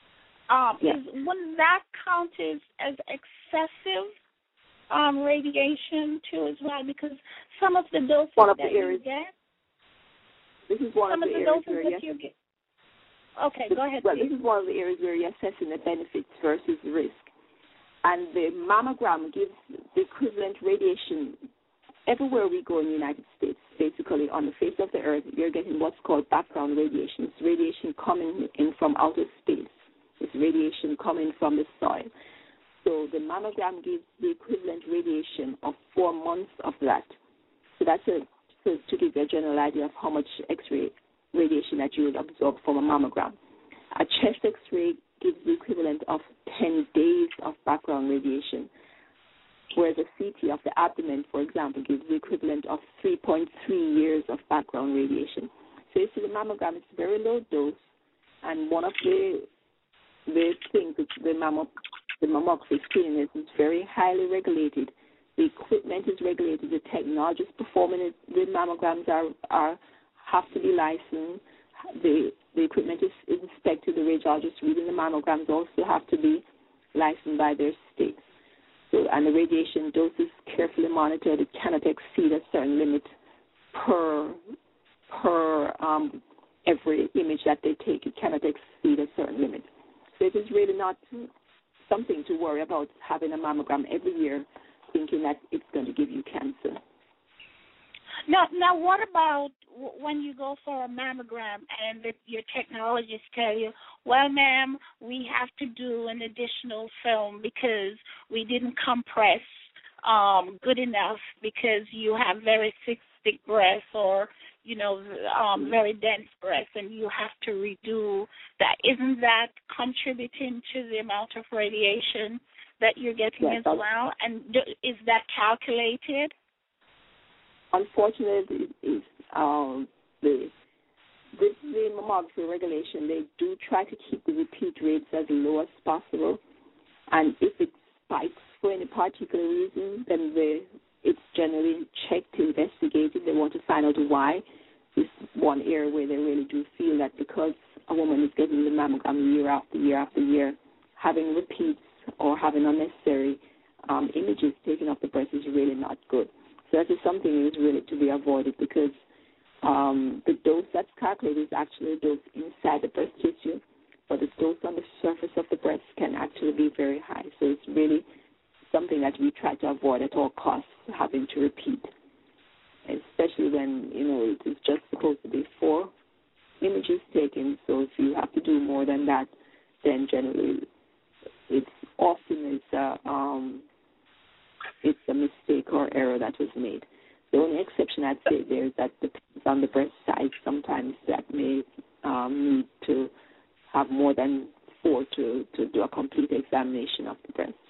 Um, Yeah. is wouldn't that count as, as excessive um, radiation too as well? Because some of the doses One of that the areas, you get, this is one some of of the the areas doses where that yes, you get. Okay, go ahead. well, please. this is one of the areas where you're assessing the benefits versus the risk. And the mammogram gives the equivalent radiation everywhere we go in the United States. Basically, on the face of the earth, you're getting what's called background radiation. It's radiation coming in from outer space. It's radiation coming from the soil. So the mammogram gives the equivalent radiation of four months of that. So that's a, so to give you a general idea of how much X-ray radiation that you would absorb from a mammogram. A chest X-ray gives the equivalent of ten days of background radiation, whereas a C T of the abdomen, for example, gives the equivalent of three point three years of background radiation. So you see the mammogram is a very low dose, and one of the the things that the, mammo, the mammography screening is, is very highly regulated. The equipment is regulated. The technologists performing it, the mammograms are, are have to be licensed. The the equipment is, is inspected. The radiologists reading the mammograms also have to be licensed by their states. So, and the radiation dose is carefully monitored. It cannot exceed a certain limit per per um, every image that they take. It cannot exceed a certain limit. So it is really not something to worry about having a mammogram every year, thinking that it's going to give you cancer. Now, now, what about when you go for a mammogram and the, your technologists tell you, well, ma'am, we have to do an additional film because we didn't compress um, good enough because you have very thick, thick breasts or, you know, um, very dense breasts, and you have to redo that. Isn't that contributing to the amount of radiation that you're getting Yes, as well? And do, is that calculated? Unfortunately, is um, the with the mammography regulation, they do try to keep the repeat rates as low as possible. And if it spikes for any particular reason, then the, it's generally checked, investigated. They want to find out why. This one area where they really do feel that because a woman is getting the mammogram year after year after year, having repeats or having unnecessary um, images taken of the breast is really not good. So that is something that is really to be avoided because um, the dose that's calculated is actually a dose inside the breast tissue, but the dose on the surface of the breast can actually be very high. So it's really something that we try to avoid at all costs, having to repeat, especially when, you know, it is just supposed to be four images taken. So if you have to do more than that, then generally it's often it's a, um, it's a mistake or error that was made. The only exception I'd say there is that depends on the breast size. Sometimes that may um, need to have more than four to, to do a complete examination of the breast.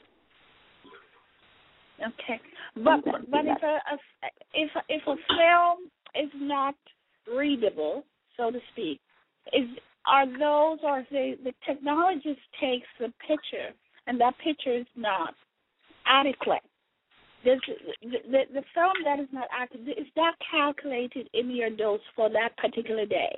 Okay, but Sometimes but if that. a, a if if a film is not readable, so to speak, is are those or the the technologist takes the picture and that picture is not adequate? Does the, the the film that is not adequate, is that calculated in your dose for that particular day?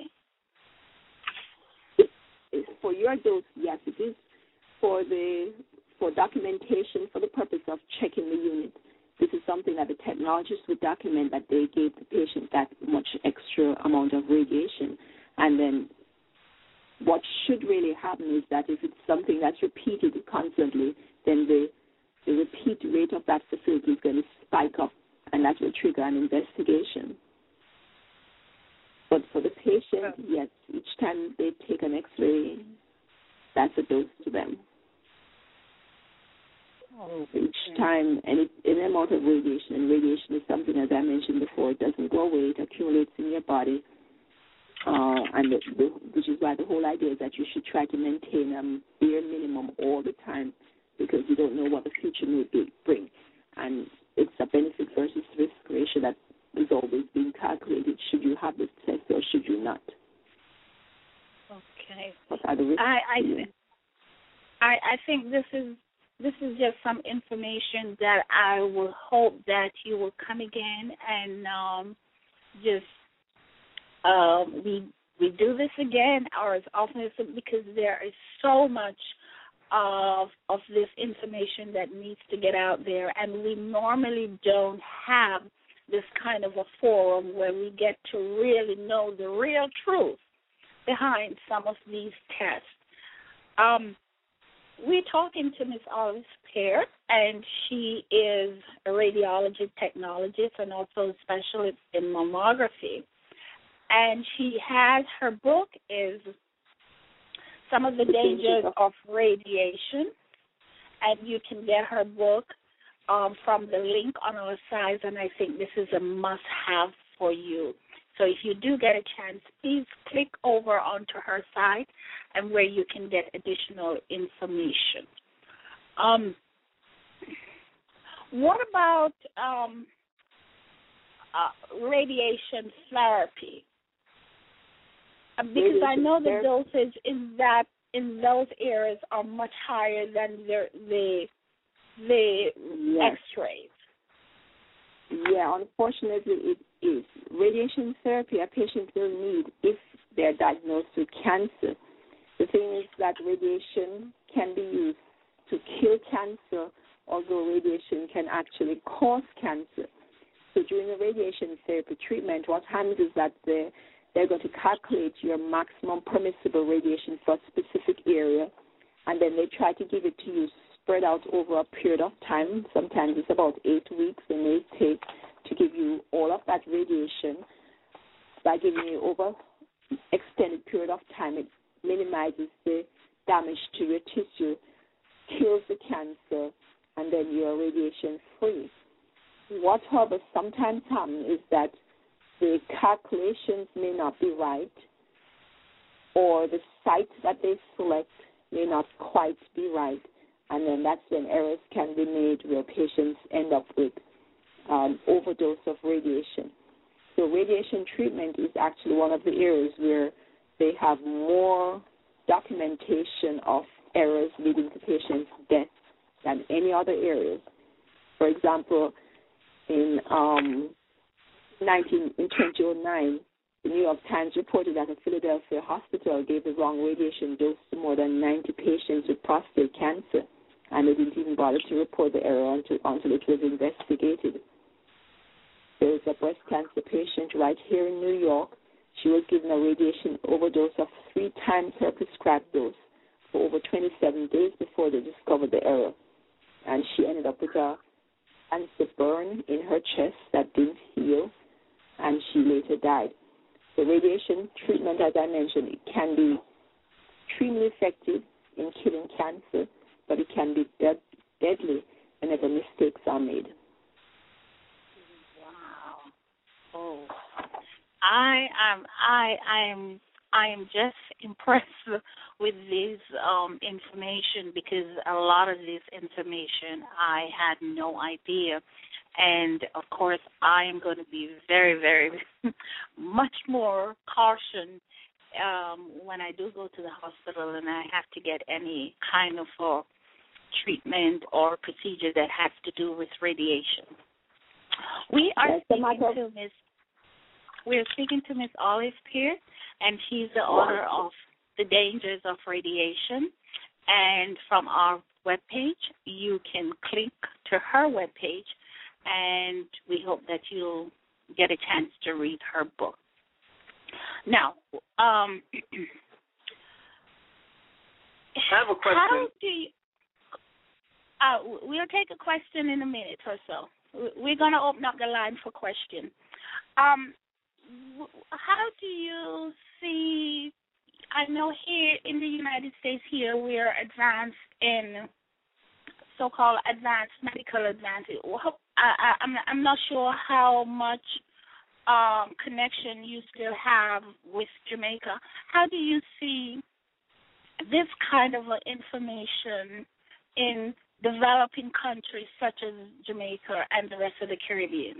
It, it, for your dose, yes, it is for the for documentation for the purpose of checking the unit. This is something that the technologist would document that they gave the patient that much extra amount of radiation. And then what should really happen is that if it's something that's repeated constantly, then the, the repeat rate of that facility is going to spike up, and that will trigger an investigation. But for the patient, yes, each time they take an X-ray, that's a dose to them. Oh, Each time, any, any amount of radiation, and radiation is something, as I mentioned before, it doesn't go away, it accumulates in your body, uh, and the, the, which is why the whole idea is that you should try to maintain a bare minimum all the time, because you don't know what the future may be, bring. And it's a benefit versus risk ratio that is always being calculated. Should you have this test or should you not? okay. What are the risks? I I, to you? th- I I think this is this is just some information that I will hope that you will come again and um, just um, we we do this again or as often as because there is so much of of this information that needs to get out there, and we normally don't have this kind of a forum where we get to really know the real truth behind some of these tests. Um, we're talking to Miz Olive Pear, and she is a radiology technologist and also a specialist in mammography. And she has, her book is Some of the Dangers of Radiation, and you can get her book um, from the link on our site, and I think this is a must-have for you. So if you do get a chance, please click over onto her site and where you can get additional information. Um, what about um, uh, radiation therapy? Uh, because radiation I know the therapy. dosage in that in those areas are much higher than the the, the yes. X-rays. Yeah, unfortunately it is. Radiation therapy a patient will need if they're diagnosed with cancer. The thing is that radiation can be used to kill cancer, although radiation can actually cause cancer. So during the radiation therapy treatment, what happens is that they're, they're going to calculate your maximum permissible radiation for a specific area, and then they try to give it to you spread out over a period of time. Sometimes it's about eight weeks they may take to give you all of that radiation. By giving you over extended period of time, it minimizes the damage to your tissue, kills the cancer, and then you're radiation free. What, however, sometimes happens is that the calculations may not be right, or the site that they select may not quite be right, and then that's when errors can be made where patients end up with um, overdose of radiation. So radiation treatment is actually one of the areas where they have more documentation of errors leading to patients' death than any other areas. For example, in um, nineteen, in twenty oh nine, the New York Times reported that a Philadelphia hospital gave the wrong radiation dose to more than ninety patients with prostate cancer, and they didn't even bother to report the error until, until it was investigated. There was a breast cancer patient right here in New York. She was given a radiation overdose of three times her prescribed dose for over twenty-seven days before they discovered the error. And she ended up with a cancer burn in her chest that didn't heal, and she later died. The radiation treatment, as I mentioned, it can be extremely effective in killing cancer, but it can be dead, deadly whenever mistakes are made. Oh, I am I I am I am just impressed with this um, information, because a lot of this information I had no idea, and of course I am going to be very very much more caution um, when I do go to the hospital and I have to get any kind of uh, treatment or procedure that has to do with radiation. We are That's speaking to Miss. We're speaking to Miss Olive Pear, and she's the author of The Dangers of Radiation. And from our webpage, you can click to her webpage, and we hope that you'll get a chance to read her book. Now, um, I have a question. How do you? Uh, we'll take a question in a minute or so. We're going to open up the line for questions. Um, how do you see, I know here in the United States here we are advanced in so-called advanced medical advances. I, I, I'm, I'm not sure how much um, connection you still have with Jamaica. How do you see this kind of information in developing countries such as Jamaica and the rest of the Caribbean?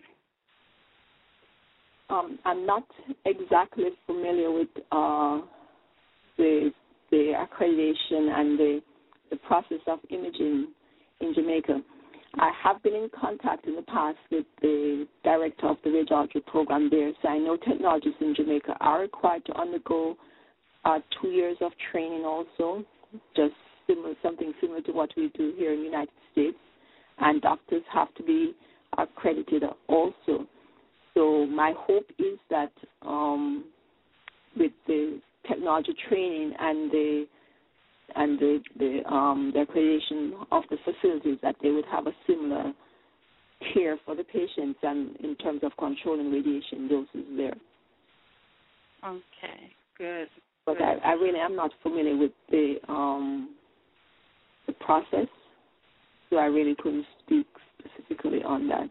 Um, I'm not exactly familiar with uh, the the accreditation and the the process of imaging in Jamaica. I have been in contact in the past with the director of the radiology program there, so I know technologists in Jamaica are required to undergo uh, two years of training also, just similar, something similar to what we do here in the United States, and doctors have to be accredited also. So my hope is that um, with the technology training and the and the the, um, the accreditation of the facilities, that they would have a similar care for the patients and in terms of controlling radiation doses there. Okay, good. But good. I, I really am not familiar with the um, the process, so I really couldn't speak specifically on that.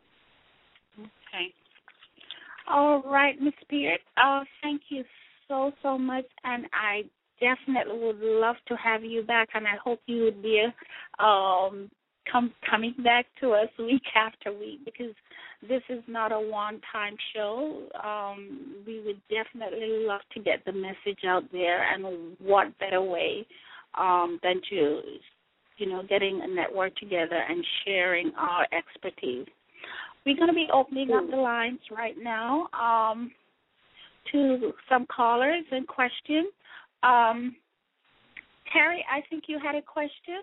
Okay. All right, Miz Peart. Uh, thank you so, so much, and I definitely would love to have you back, and I hope you would be um, come, coming back to us week after week, because this is not a one-time show. Um, we would definitely love to get the message out there, and what better way um, than to, you know, getting a network together and sharing our expertise. We're going to be opening up the lines right now um, to some callers and questions. Um, Terry, I think you had a question.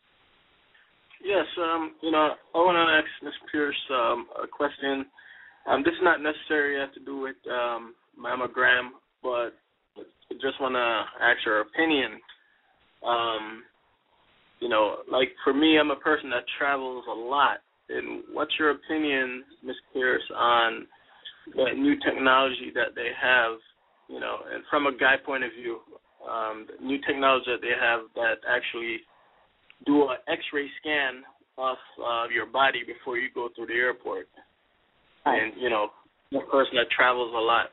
Yes, um, you know, I want to ask Miz Pierce um, a question. Um, this is not necessarily have to do with um, mammogram, but I just want to ask her opinion. Um, you know, like for me, I'm a person that travels a lot. And what's your opinion, Miz Pierce, on the new technology that they have, you know, and from a guy point of view, um, the new technology that they have that actually do an X-ray scan of uh, your body before you go through the airport. Right. And, you know, a person that travels a lot.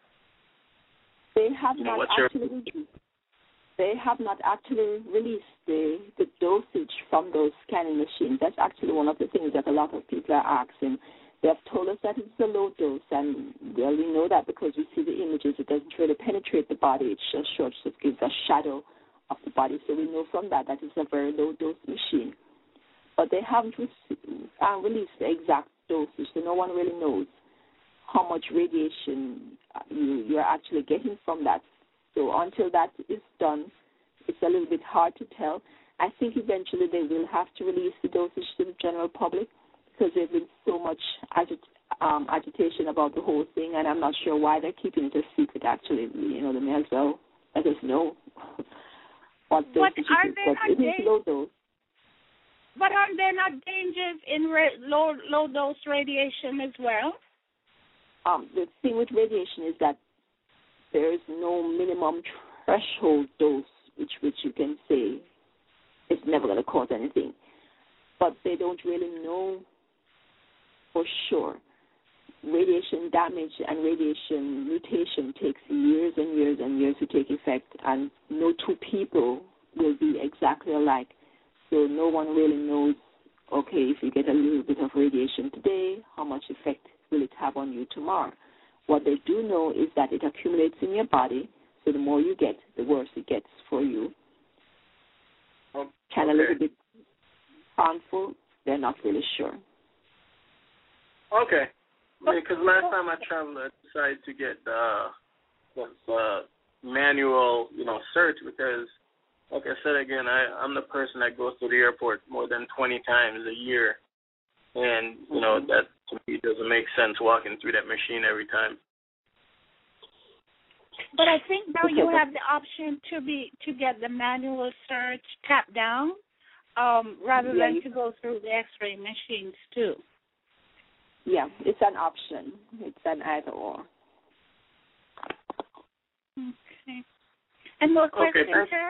They have you know, not actually they have not actually released the, the dosage from those scanning machines. That's actually one of the things that a lot of people are asking. They have told us that it's a low dose, and well, we know that because we see the images. It doesn't really penetrate the body. It just short, just gives a shadow of the body. So we know from that that it's a very low dose machine. But they haven't re- uh, released the exact dosage, so no one really knows how much radiation you, you're actually getting from that. So until that is done, it's a little bit hard to tell. I think eventually they will have to release the dosage to the general public because there's been so much agit- um, agitation about the whole thing, and I'm not sure why they're keeping it a secret, actually. You know, they may as well let us know what dosage it is. But it is low dose. But are there not dangers in ra- low, low dose radiation as well? Um, the thing with radiation is that there is no minimum threshold dose which which you can say it's never going to cause anything. But they don't really know for sure. Radiation damage and radiation mutation takes years and years and years to take effect, and no two people will be exactly alike. So no one really knows, okay, if you get a little bit of radiation today, how much effect will it have on you tomorrow? What they do know is that it accumulates in your body, so the more you get, the worse it gets for you. Okay. Kind of a little bit harmful, they're not really sure. Okay. Because last time I traveled, I decided to get uh, the uh, manual, you know, search because, like I said again, I, I'm the person that goes to the airport more than twenty times a year. And, you know, that to me doesn't make sense walking through that machine every time. But I think now you have the option to be to get the manual search tap down um, rather yeah, than you, to go through the X-ray machines too. Yeah, it's an option. It's an either or. Okay. And more questions, okay, sir?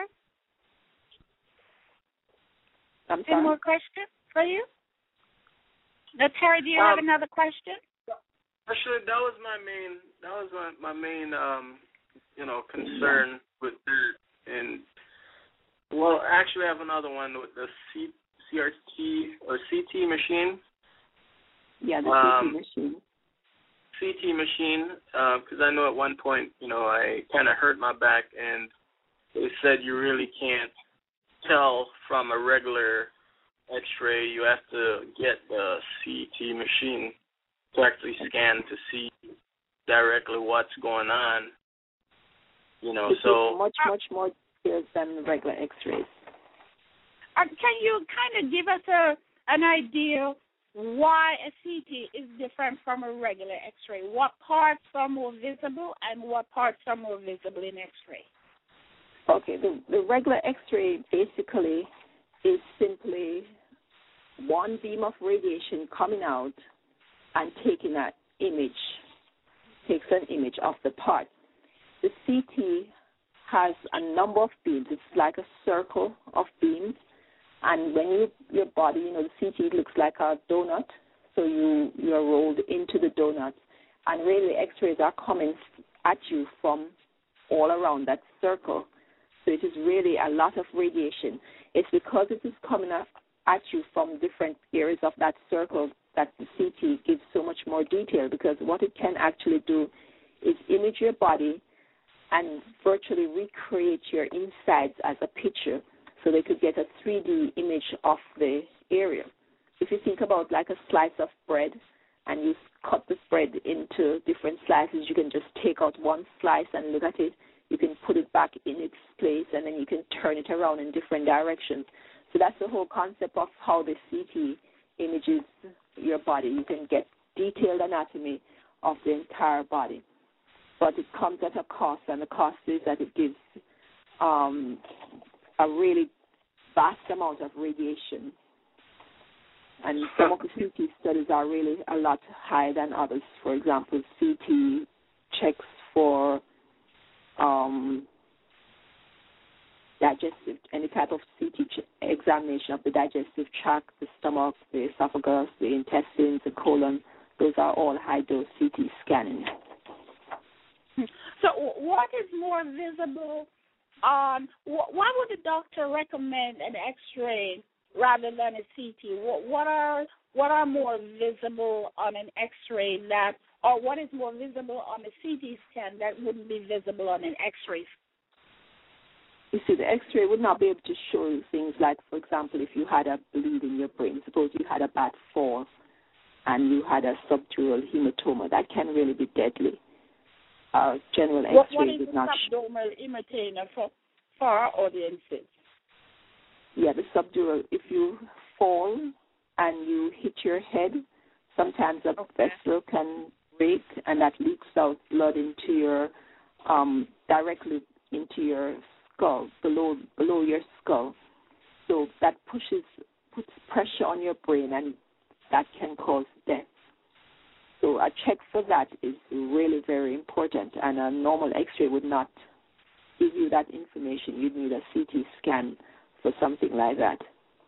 I'm sorry? Any more questions for you? Now, Terry, do you um, have another question? Actually, that was my main. That was my, my main, um, you know, concern with that. And well, actually, I have another one with the C, CRT or C T machine. Yeah, the um, C T machine. C T machine, because uh, I know at one point, you know, I kind of hurt my back, and they said you really can't tell from a regular X-ray. You have to get the C T machine to actually scan to see directly what's going on. You know, it so much, much more details than regular X-rays. Uh, can you kind of give us a an idea why a C T is different from a regular X-ray? What parts are more visible and what parts are more visible in X-ray? Okay, the, the regular X-ray basically is simply one beam of radiation coming out and taking an image, takes an image of the part. The C T has a number of beams. It's like a circle of beams. And when you, your body, you know, the C T looks like a donut, so you, you're rolled into the donut. And really the X-rays are coming at you from all around that circle. So it is really a lot of radiation. It's because it is coming at you from different areas of that circle that the C T gives so much more detail, because what it can actually do is image your body and virtually recreate your insides as a picture, so they could get a three D image of the area. If you think about like a slice of bread and you cut the bread into different slices, you can just take out one slice and look at it. You can put it back in its place, and then you can turn it around in different directions. So that's the whole concept of how the C T images your body. You can get detailed anatomy of the entire body. But it comes at a cost, and the cost is that it gives um, a really vast amount of radiation. And some of the C T studies are really a lot higher than others. For example, C T checks for um, digestive, any type of C T ch- examination of the digestive tract, the stomach, the esophagus, the intestines, the colon. Those are all high-dose C T scanning. So what is more visible on, why would a doctor recommend an X-ray rather than a C T? What, what are what are more visible on an X-ray that, or what is more visible on a C T scan that wouldn't be visible on an X-ray? You see, the X-ray would not be able to show you things like, for example, if you had a bleed in your brain. Suppose you had a bad fall and you had a subdural hematoma. That can really be deadly. Uh, general X-ray what, what is does the not subdural hematoma for, for our audiences? Yeah, the subdural. If you fall and you hit your head, sometimes a okay. vessel can break, and that leaks out blood into your um, directly into your skull, below below your skull. So that pushes puts pressure on your brain, and that can cause death. So a check for that is really very important, and a normal X-ray would not give you that information. You'd need a C T scan for something like that.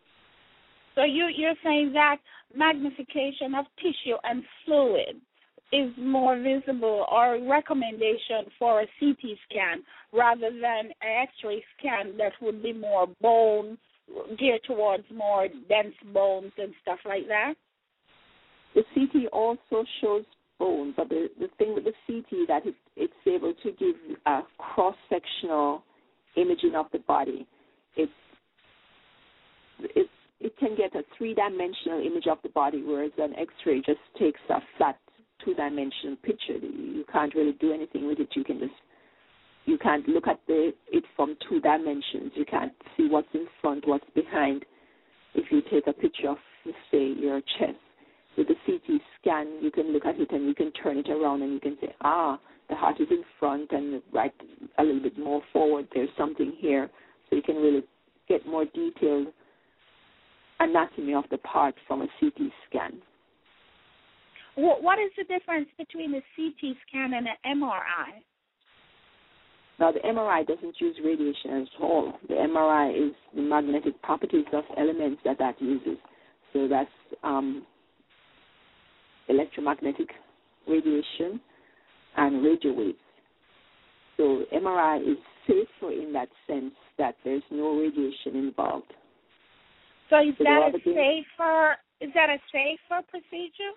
So you, you're saying that magnification of tissue and fluid is more visible, or a recommendation for a C T scan rather than an X-ray scan that would be more bone, geared towards more dense bones and stuff like that? The C T also shows bone, but the, the thing with the C T that it, it's able to give a cross-sectional imaging of the body. It's, it's, it can get a three-dimensional image of the body, whereas an X-ray just takes a flat two-dimensional picture. You can't really do anything with it. You can just you can't look at the, it from two dimensions. You can't see what's in front, what's behind. If you take a picture of, say, your chest, with the C T scan, you can look at it and you can turn it around and you can say, ah, the heart is in front, and right a little bit more forward, there's something here. So you can really get more detailed anatomy of the part from a C T scan. What is the difference between a C T scan and an M R I? Now, the M R I doesn't use radiation at all. The M R I is the magnetic properties of elements that that uses. So that's um, electromagnetic radiation and radio waves. So M R I is safer in that sense that there's no radiation involved. So is so that a safer? Is that a safer procedure?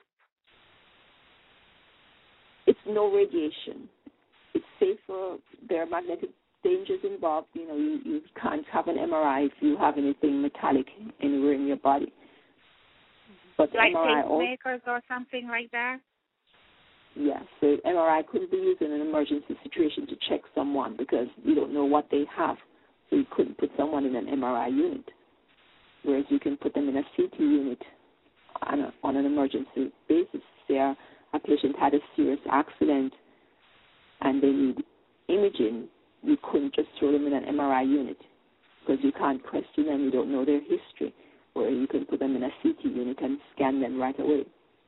It's no radiation. It's safer. There are magnetic dangers involved. You know, you, you can't have an M R I if you have anything metallic anywhere in your body. But like M R I pacemakers or something like that? Yeah, so M R I couldn't be used in an emergency situation to check someone because you don't know what they have. So you couldn't put someone in an M R I unit. whereas you can put them in a C T unit on, a, on an emergency basis. Say a, a patient had a serious accident and they need imaging, you couldn't just throw them in an M R I unit because you can't question them, you don't know their history, where you can put them in a C T unit and scan them right away.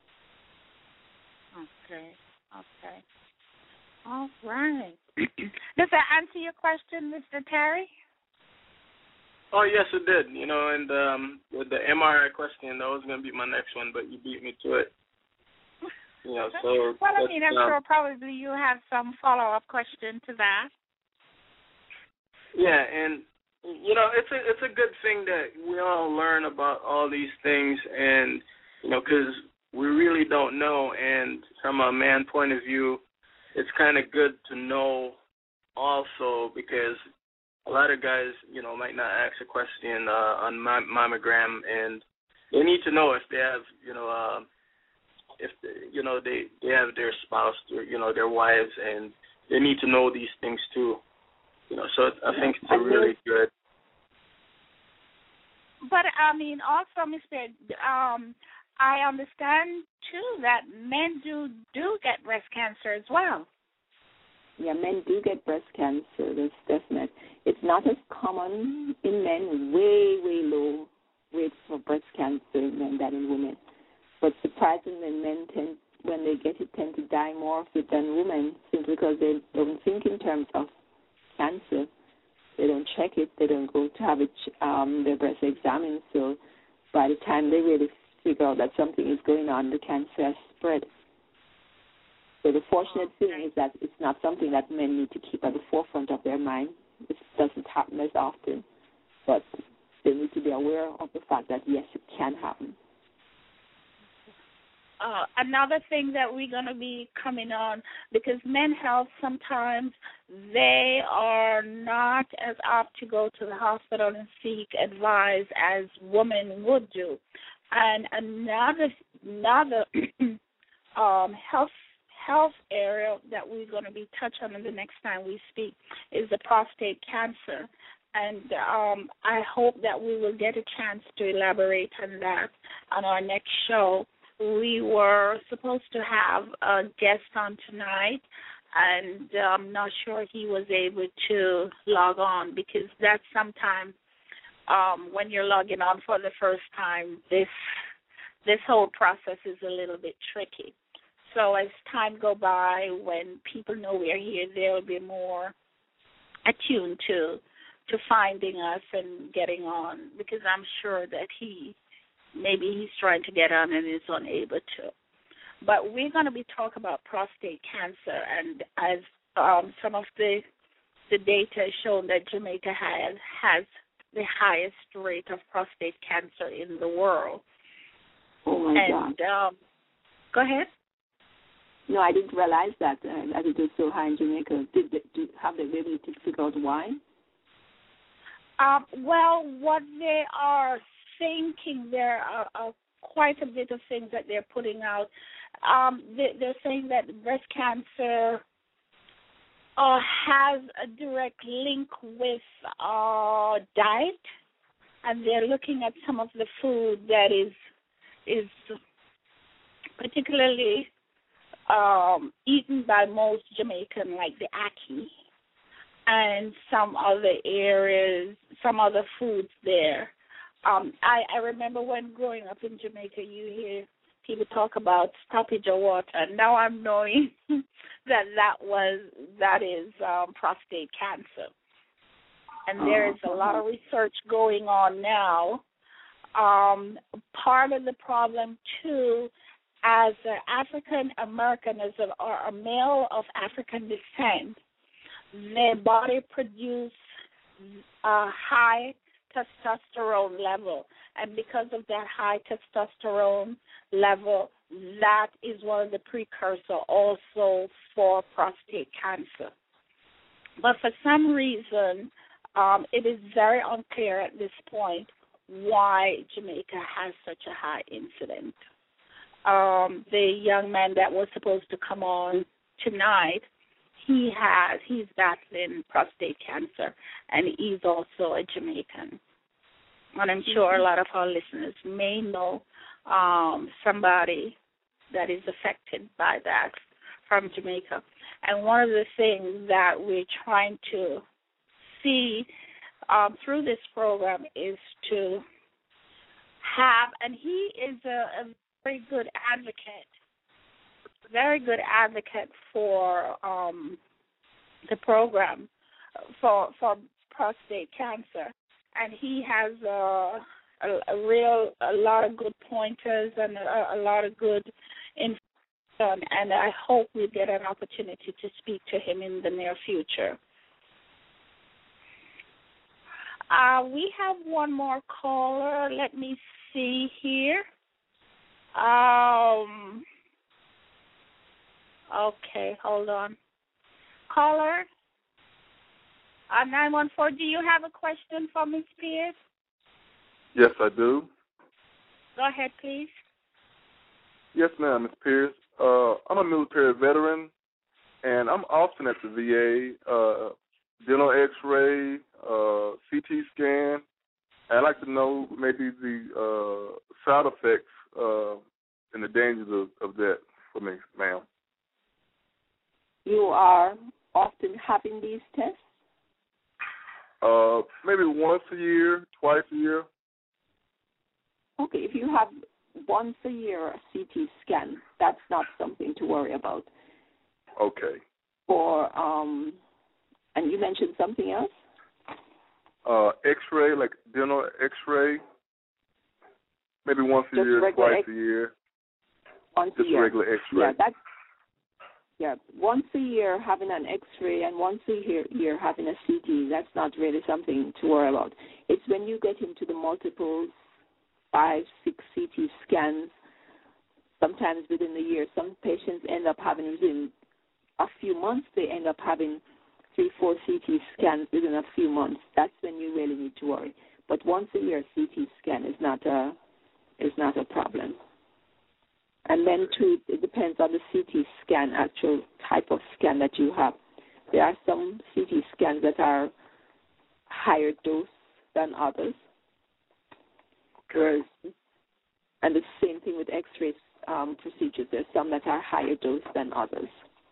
Okay, okay. All right. Does that answer your question, Mister Terry? Oh, yes, it did. You know, and um, with the M R I question, that was going to be my next one, but you beat me to it. You know, so well, I mean, I'm um, sure probably you have some follow-up question to that. Yeah, and you know, it's a it's a good thing that we all learn about all these things, and you know, because we really don't know. And from a man point of view, it's kind of good to know also, because a lot of guys, you know, might not ask a question uh, on my mammogram, and they need to know if they have, you know, uh, if they, you know they they have their spouse, or, you know, their wives, and they need to know these things too. You know, so I think it's a really good. But I mean, also, Mister Um, I understand too that men do do get breast cancer as well. Yeah, men do get breast cancer. That's definite. It's not as common in men. Way, way low rates for breast cancer in men than in women. But surprisingly, men tend, when they get it, tend to die more of it than women, simply because they don't think in terms of cancer. They don't check it. They don't go to have it, um, their breast examined. So by the time they really figure out that something is going on, the cancer has spread. So the fortunate okay. thing is that it's not something that men need to keep at the forefront of their mind. It doesn't happen as often. But they need to be aware of the fact that, yes, it can happen. Uh, another thing that we're going to be coming on, because men's health, sometimes they are not as apt to go to the hospital and seek advice as women would do. And another another um, health health area that we're going to be touching on the next time we speak is the prostate cancer. And um, I hope that we will get a chance to elaborate on that on our next show. We were supposed to have a guest on tonight, and I'm not sure he was able to log on, because that's sometimes um, when you're logging on for the first time, this this whole process is a little bit tricky. So as time go by, when people know we're here, they'll be more attuned to to finding us and getting on, because I'm sure that he maybe he's trying to get on and is unable to. But we're going to be talking about prostate cancer, and as um, some of the the data has shown that Jamaica has has the highest rate of prostate cancer in the world. Oh my and, God! Um, go ahead. No, I didn't realize that uh, that it was so high in Jamaica. Did, did, did have they been able to figure out why? Um, well, what they are thinking, there are, are quite a bit of things that they're putting out. Um, they, they're saying that breast cancer uh, has a direct link with uh, diet, and they're looking at some of the food that is is particularly um, eaten by most Jamaicans, like the ackee, and some other areas, some other foods there. Um, I, I remember when growing up in Jamaica, you hear people talk about stoppage of water. Now I'm knowing that that was that is um, prostate cancer, and there is a lot of research going on now. Um, part of the problem too, as an African American, as a, or a male of African descent, their body produces a high testosterone level, and because of that high testosterone level, that is one of the precursors also for prostate cancer. But for some reason, um, it is very unclear at this point why Jamaica has such a high incidence. Um, the young man that was supposed to come on tonight, he has, he's battling prostate cancer, and he's also a Jamaican. And I'm sure a lot of our listeners may know um, somebody that is affected by that from Jamaica. And one of the things that we're trying to see um, through this program is to have, and he is a, a very good advocate, very good advocate for um, the program for for prostate cancer, and he has uh, a, a real a lot of good pointers and a, a lot of good information, and I hope we get an opportunity to speak to him in the near future. Uh, we have one more caller. Let me see here. Um. Okay, hold on. Caller, uh, nine one four, do you have a question for Miz Pierce? Yes, I do. Go ahead, please. Yes, ma'am, Miz Pierce. Uh, I'm a military veteran, and I'm often at the V A, uh, dental X-ray, uh, C T scan. I'd like to know maybe the uh, side effects uh, and the dangers of, of that for me, ma'am. You are often having these tests? Uh, maybe once a year, twice a year. Okay, if you have once a year a C T scan, that's not something to worry about. Okay. For um, and you mentioned something else? Uh, X-ray, like dental X-ray, maybe once a Just year, twice X- a year. Once Just a year. regular X-ray. Yeah, that's yeah. Once a year having an X-ray and once a year, year having a C T, that's not really something to worry about. It's when you get into the multiple five, six C T scans, sometimes within the year. Some patients end up having within a few months, they end up having three, four C T scans within a few months. That's when you really need to worry. But once a year C T scan is not a is not a problem. And then too, it depends on the C T scan, actual type of scan that you have. There are some C T scans that are higher dose than others. Whereas, and the same thing with X-ray um, procedures. There's some that are higher dose than others.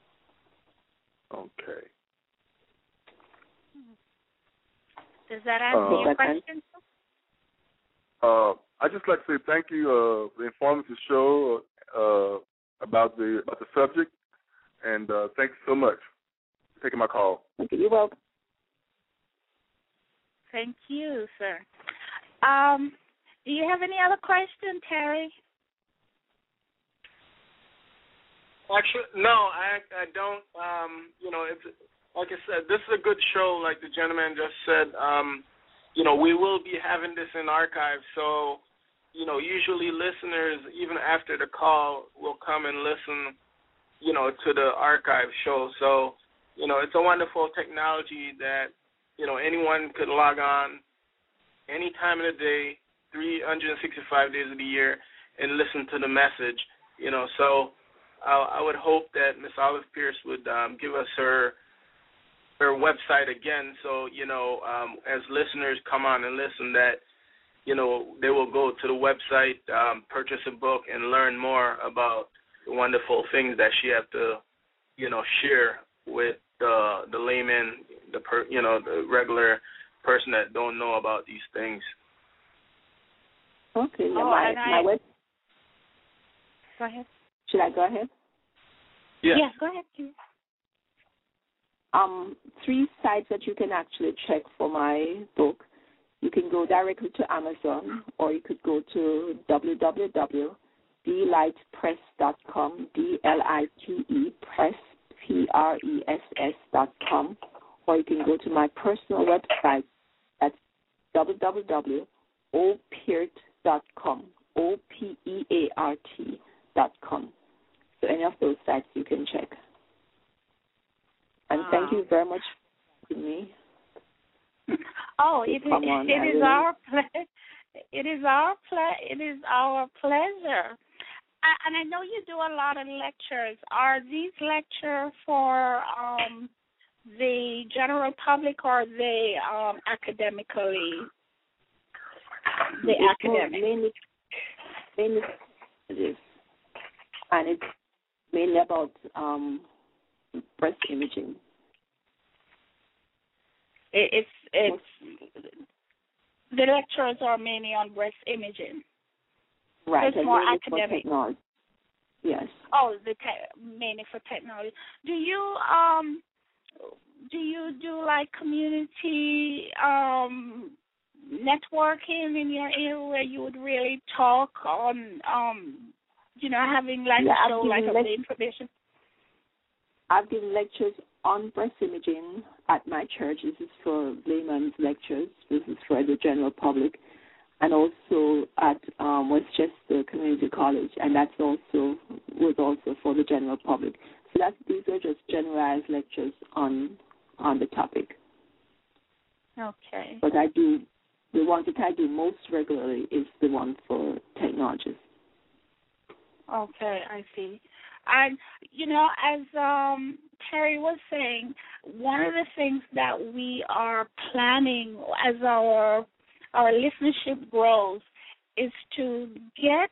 Okay. Does that answer Uh, your question? Uh, I'd just like to say thank you uh, for the informative show uh, about the about the subject, and uh, thank you so much for taking my call. Okay, you're welcome. Thank you, sir. Um, do you have any other questions, Terry? Actually, no, I I don't. Um, you know, it's like I said, this is a good show. Like the gentleman just said, um, you know, we will be having this in archive. So, you know, usually listeners, even after the call, will come and listen, you know, to the archive show. So, you know, it's a wonderful technology that, you know, anyone could log on any time of the day, three hundred sixty-five days of the year, and listen to the message. You know, so I, I would hope that Miss Olive Pierce would um, give us her her website again, so, you know, um, as listeners come on and listen, that, you know, they will go to the website, um, purchase a book, and learn more about the wonderful things that she have to, you know, share with the the layman, the per, you know, the regular person that don't know about these things. Okay, yeah, Oh, my, and I- my web. Go ahead. Should I go ahead? Yes. Yeah, go ahead, please. Um, three sites that you can actually check for my book. You can go directly to Amazon, or you could go to w w w dot d light press dot com, D L I T E, press, P R E S S dot com, or you can go to my personal website at w w w dot o peart dot com, O P E A R T dot com. So any of those sites you can check. And thank you very much for me. Oh, it, Come it, on, it I is really- our ple- it is our ple- it is our pleasure. I, and I know you do a lot of lectures. Are these lectures for um, the general public, or are they um, academically the it's academic. Mainly, mainly, and it's mainly about um, breast imaging. It, it's it's the lectures are mainly on breast imaging. Right, it's and more mainly academic. for technology. Yes. Oh, the te- mainly for technology. Do you um do you do like community um networking in your area where you would really talk on um you know having like yeah, a show like of lec- the information? I've given lectures on breast imaging at my church. This is for layman's lectures. This is for the general public. And also at um, Westchester Community College, and that's also was also for the general public. So that's these are just generalized lectures on on the topic. Okay. But I do the one that I do most regularly is the one for technologists. Okay, I see. And you know, as um, Terry was saying, one of the things that we are planning as our our listenership grows is to get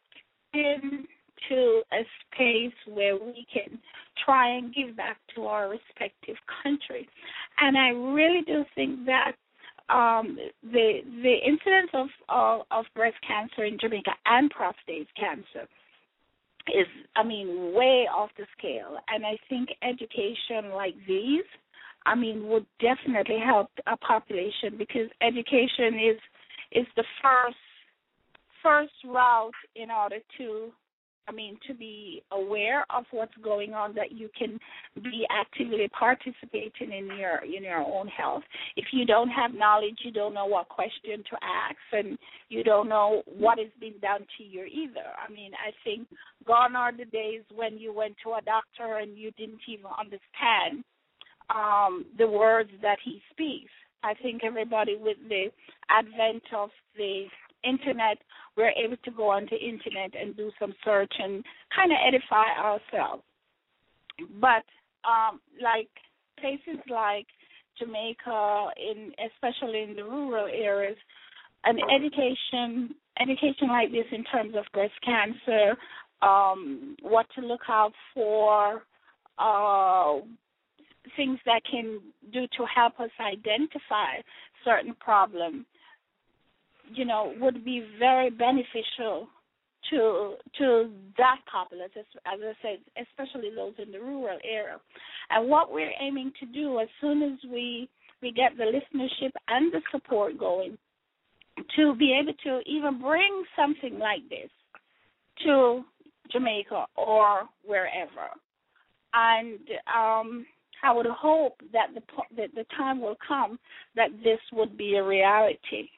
into a space where we can try and give back to our respective countries. And I really do think that um, the the incidence of, of of breast cancer in Jamaica and prostate cancer is, I mean, way off the scale. And I think education like these, I mean, would definitely help a population, because education is is the first first route in order to, I mean, to be aware of what's going on, that you can be actively participating in your in your own health. If you don't have knowledge, you don't know what question to ask, and you don't know what is being done to you either. I mean, I think gone are the days when you went to a doctor and you didn't even understand um, the words that he speaks. I think everybody, with the advent of the Internet, we're able to go on the Internet and do some search and kind of edify ourselves. But um, like places like Jamaica, in especially in the rural areas, an education education like this in terms of breast cancer, um, what to look out for, uh, things that can do to help us identify certain problems, you know, would be very beneficial to to that populace, as, as I said, especially those in the rural area. And what we're aiming to do, as soon as we, we get the listenership and the support going, to be able to even bring something like this to Jamaica or wherever. And um, I would hope that the that the time will come that this would be a reality.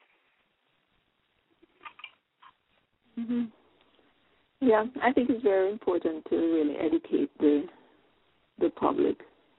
Mm-hmm. Yeah, I think it's very important to really educate the the public.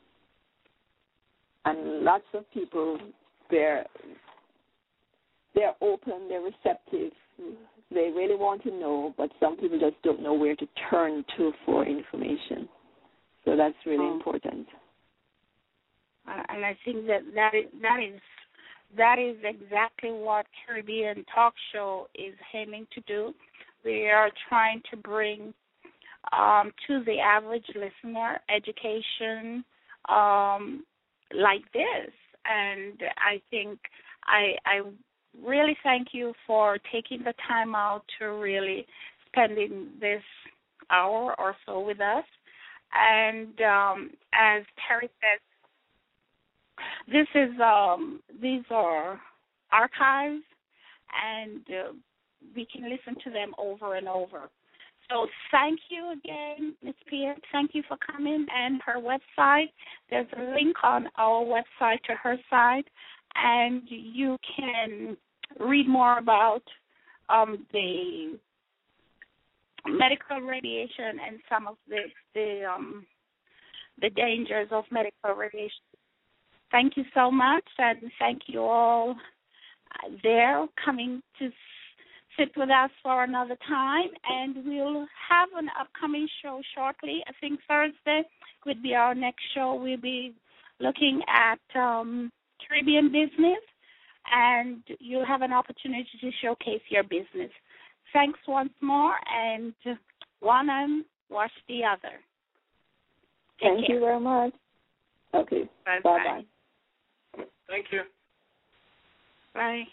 And lots of people, they're they're open, they're receptive, they really want to know, but some people just don't know where to turn to for information. So that's really oh. important. And I think that that is, that is that is exactly what Caribbean Talk Show is aiming to do. We are trying to bring um, to the average listener education um, like this, and I think I, I really thank you for taking the time out to really spending this hour or so with us. And um, as Terry said, This is um, these are archives, and uh, we can listen to them over and over. So thank you again, Miz Pierre. Thank you for coming. And her website, there's a link on our website to her site, and you can read more about um, the medical radiation and some of the the, um, the dangers of medical radiation. Thank you so much, and thank you all there coming to sit with us for another time. And we'll have an upcoming show shortly. I think Thursday would be our next show. We'll be looking at um, Caribbean business, and you'll have an opportunity to showcase your business. Thanks once more, and one arm wash the other. Take Thank care. you very much. Okay. Bye Bye-bye. Thank you. Bye.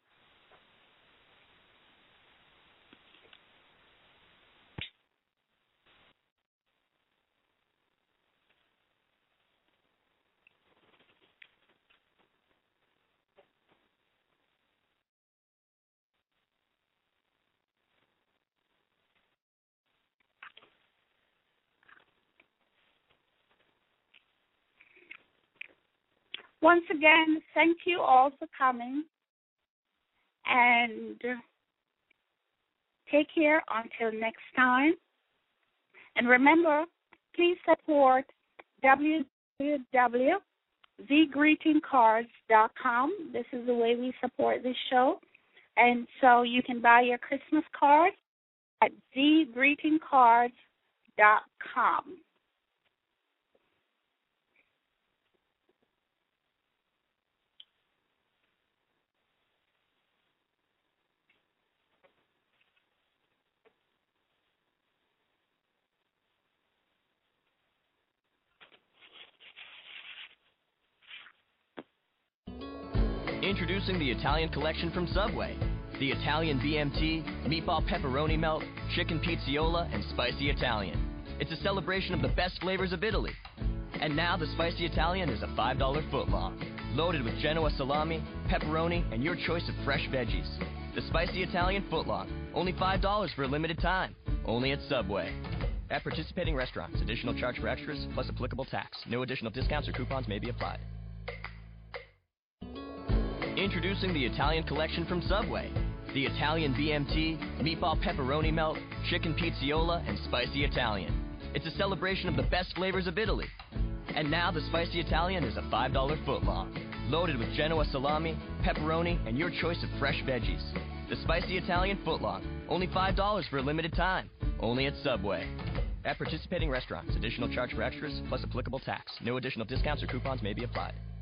Once again, thank you all for coming, and take care until next time. And remember, please support w w w dot the greeting cards dot com. This is the way we support this show. And so you can buy your Christmas card at the greeting cards dot com. Introducing the Italian collection from Subway. The Italian B M T, meatball pepperoni melt, chicken pizziola, and spicy Italian. It's a celebration of the best flavors of Italy. And now the spicy Italian is a five dollar footlong, loaded with Genoa salami, pepperoni, and your choice of fresh veggies. The spicy Italian footlong, only five dollars for a limited time, only at Subway. At participating restaurants, additional charge for extras, plus applicable tax. No additional discounts or coupons may be applied. Introducing the Italian collection from Subway. The Italian B M T, meatball pepperoni melt, chicken pizziola, and spicy Italian. It's a celebration of the best flavors of Italy. And now the spicy Italian is a five dollar footlong, loaded with Genoa salami, pepperoni, and your choice of fresh veggies. The spicy Italian footlong, only five dollars for a limited time, only at Subway. At participating restaurants, additional charge for extras, plus applicable tax. No additional discounts or coupons may be applied.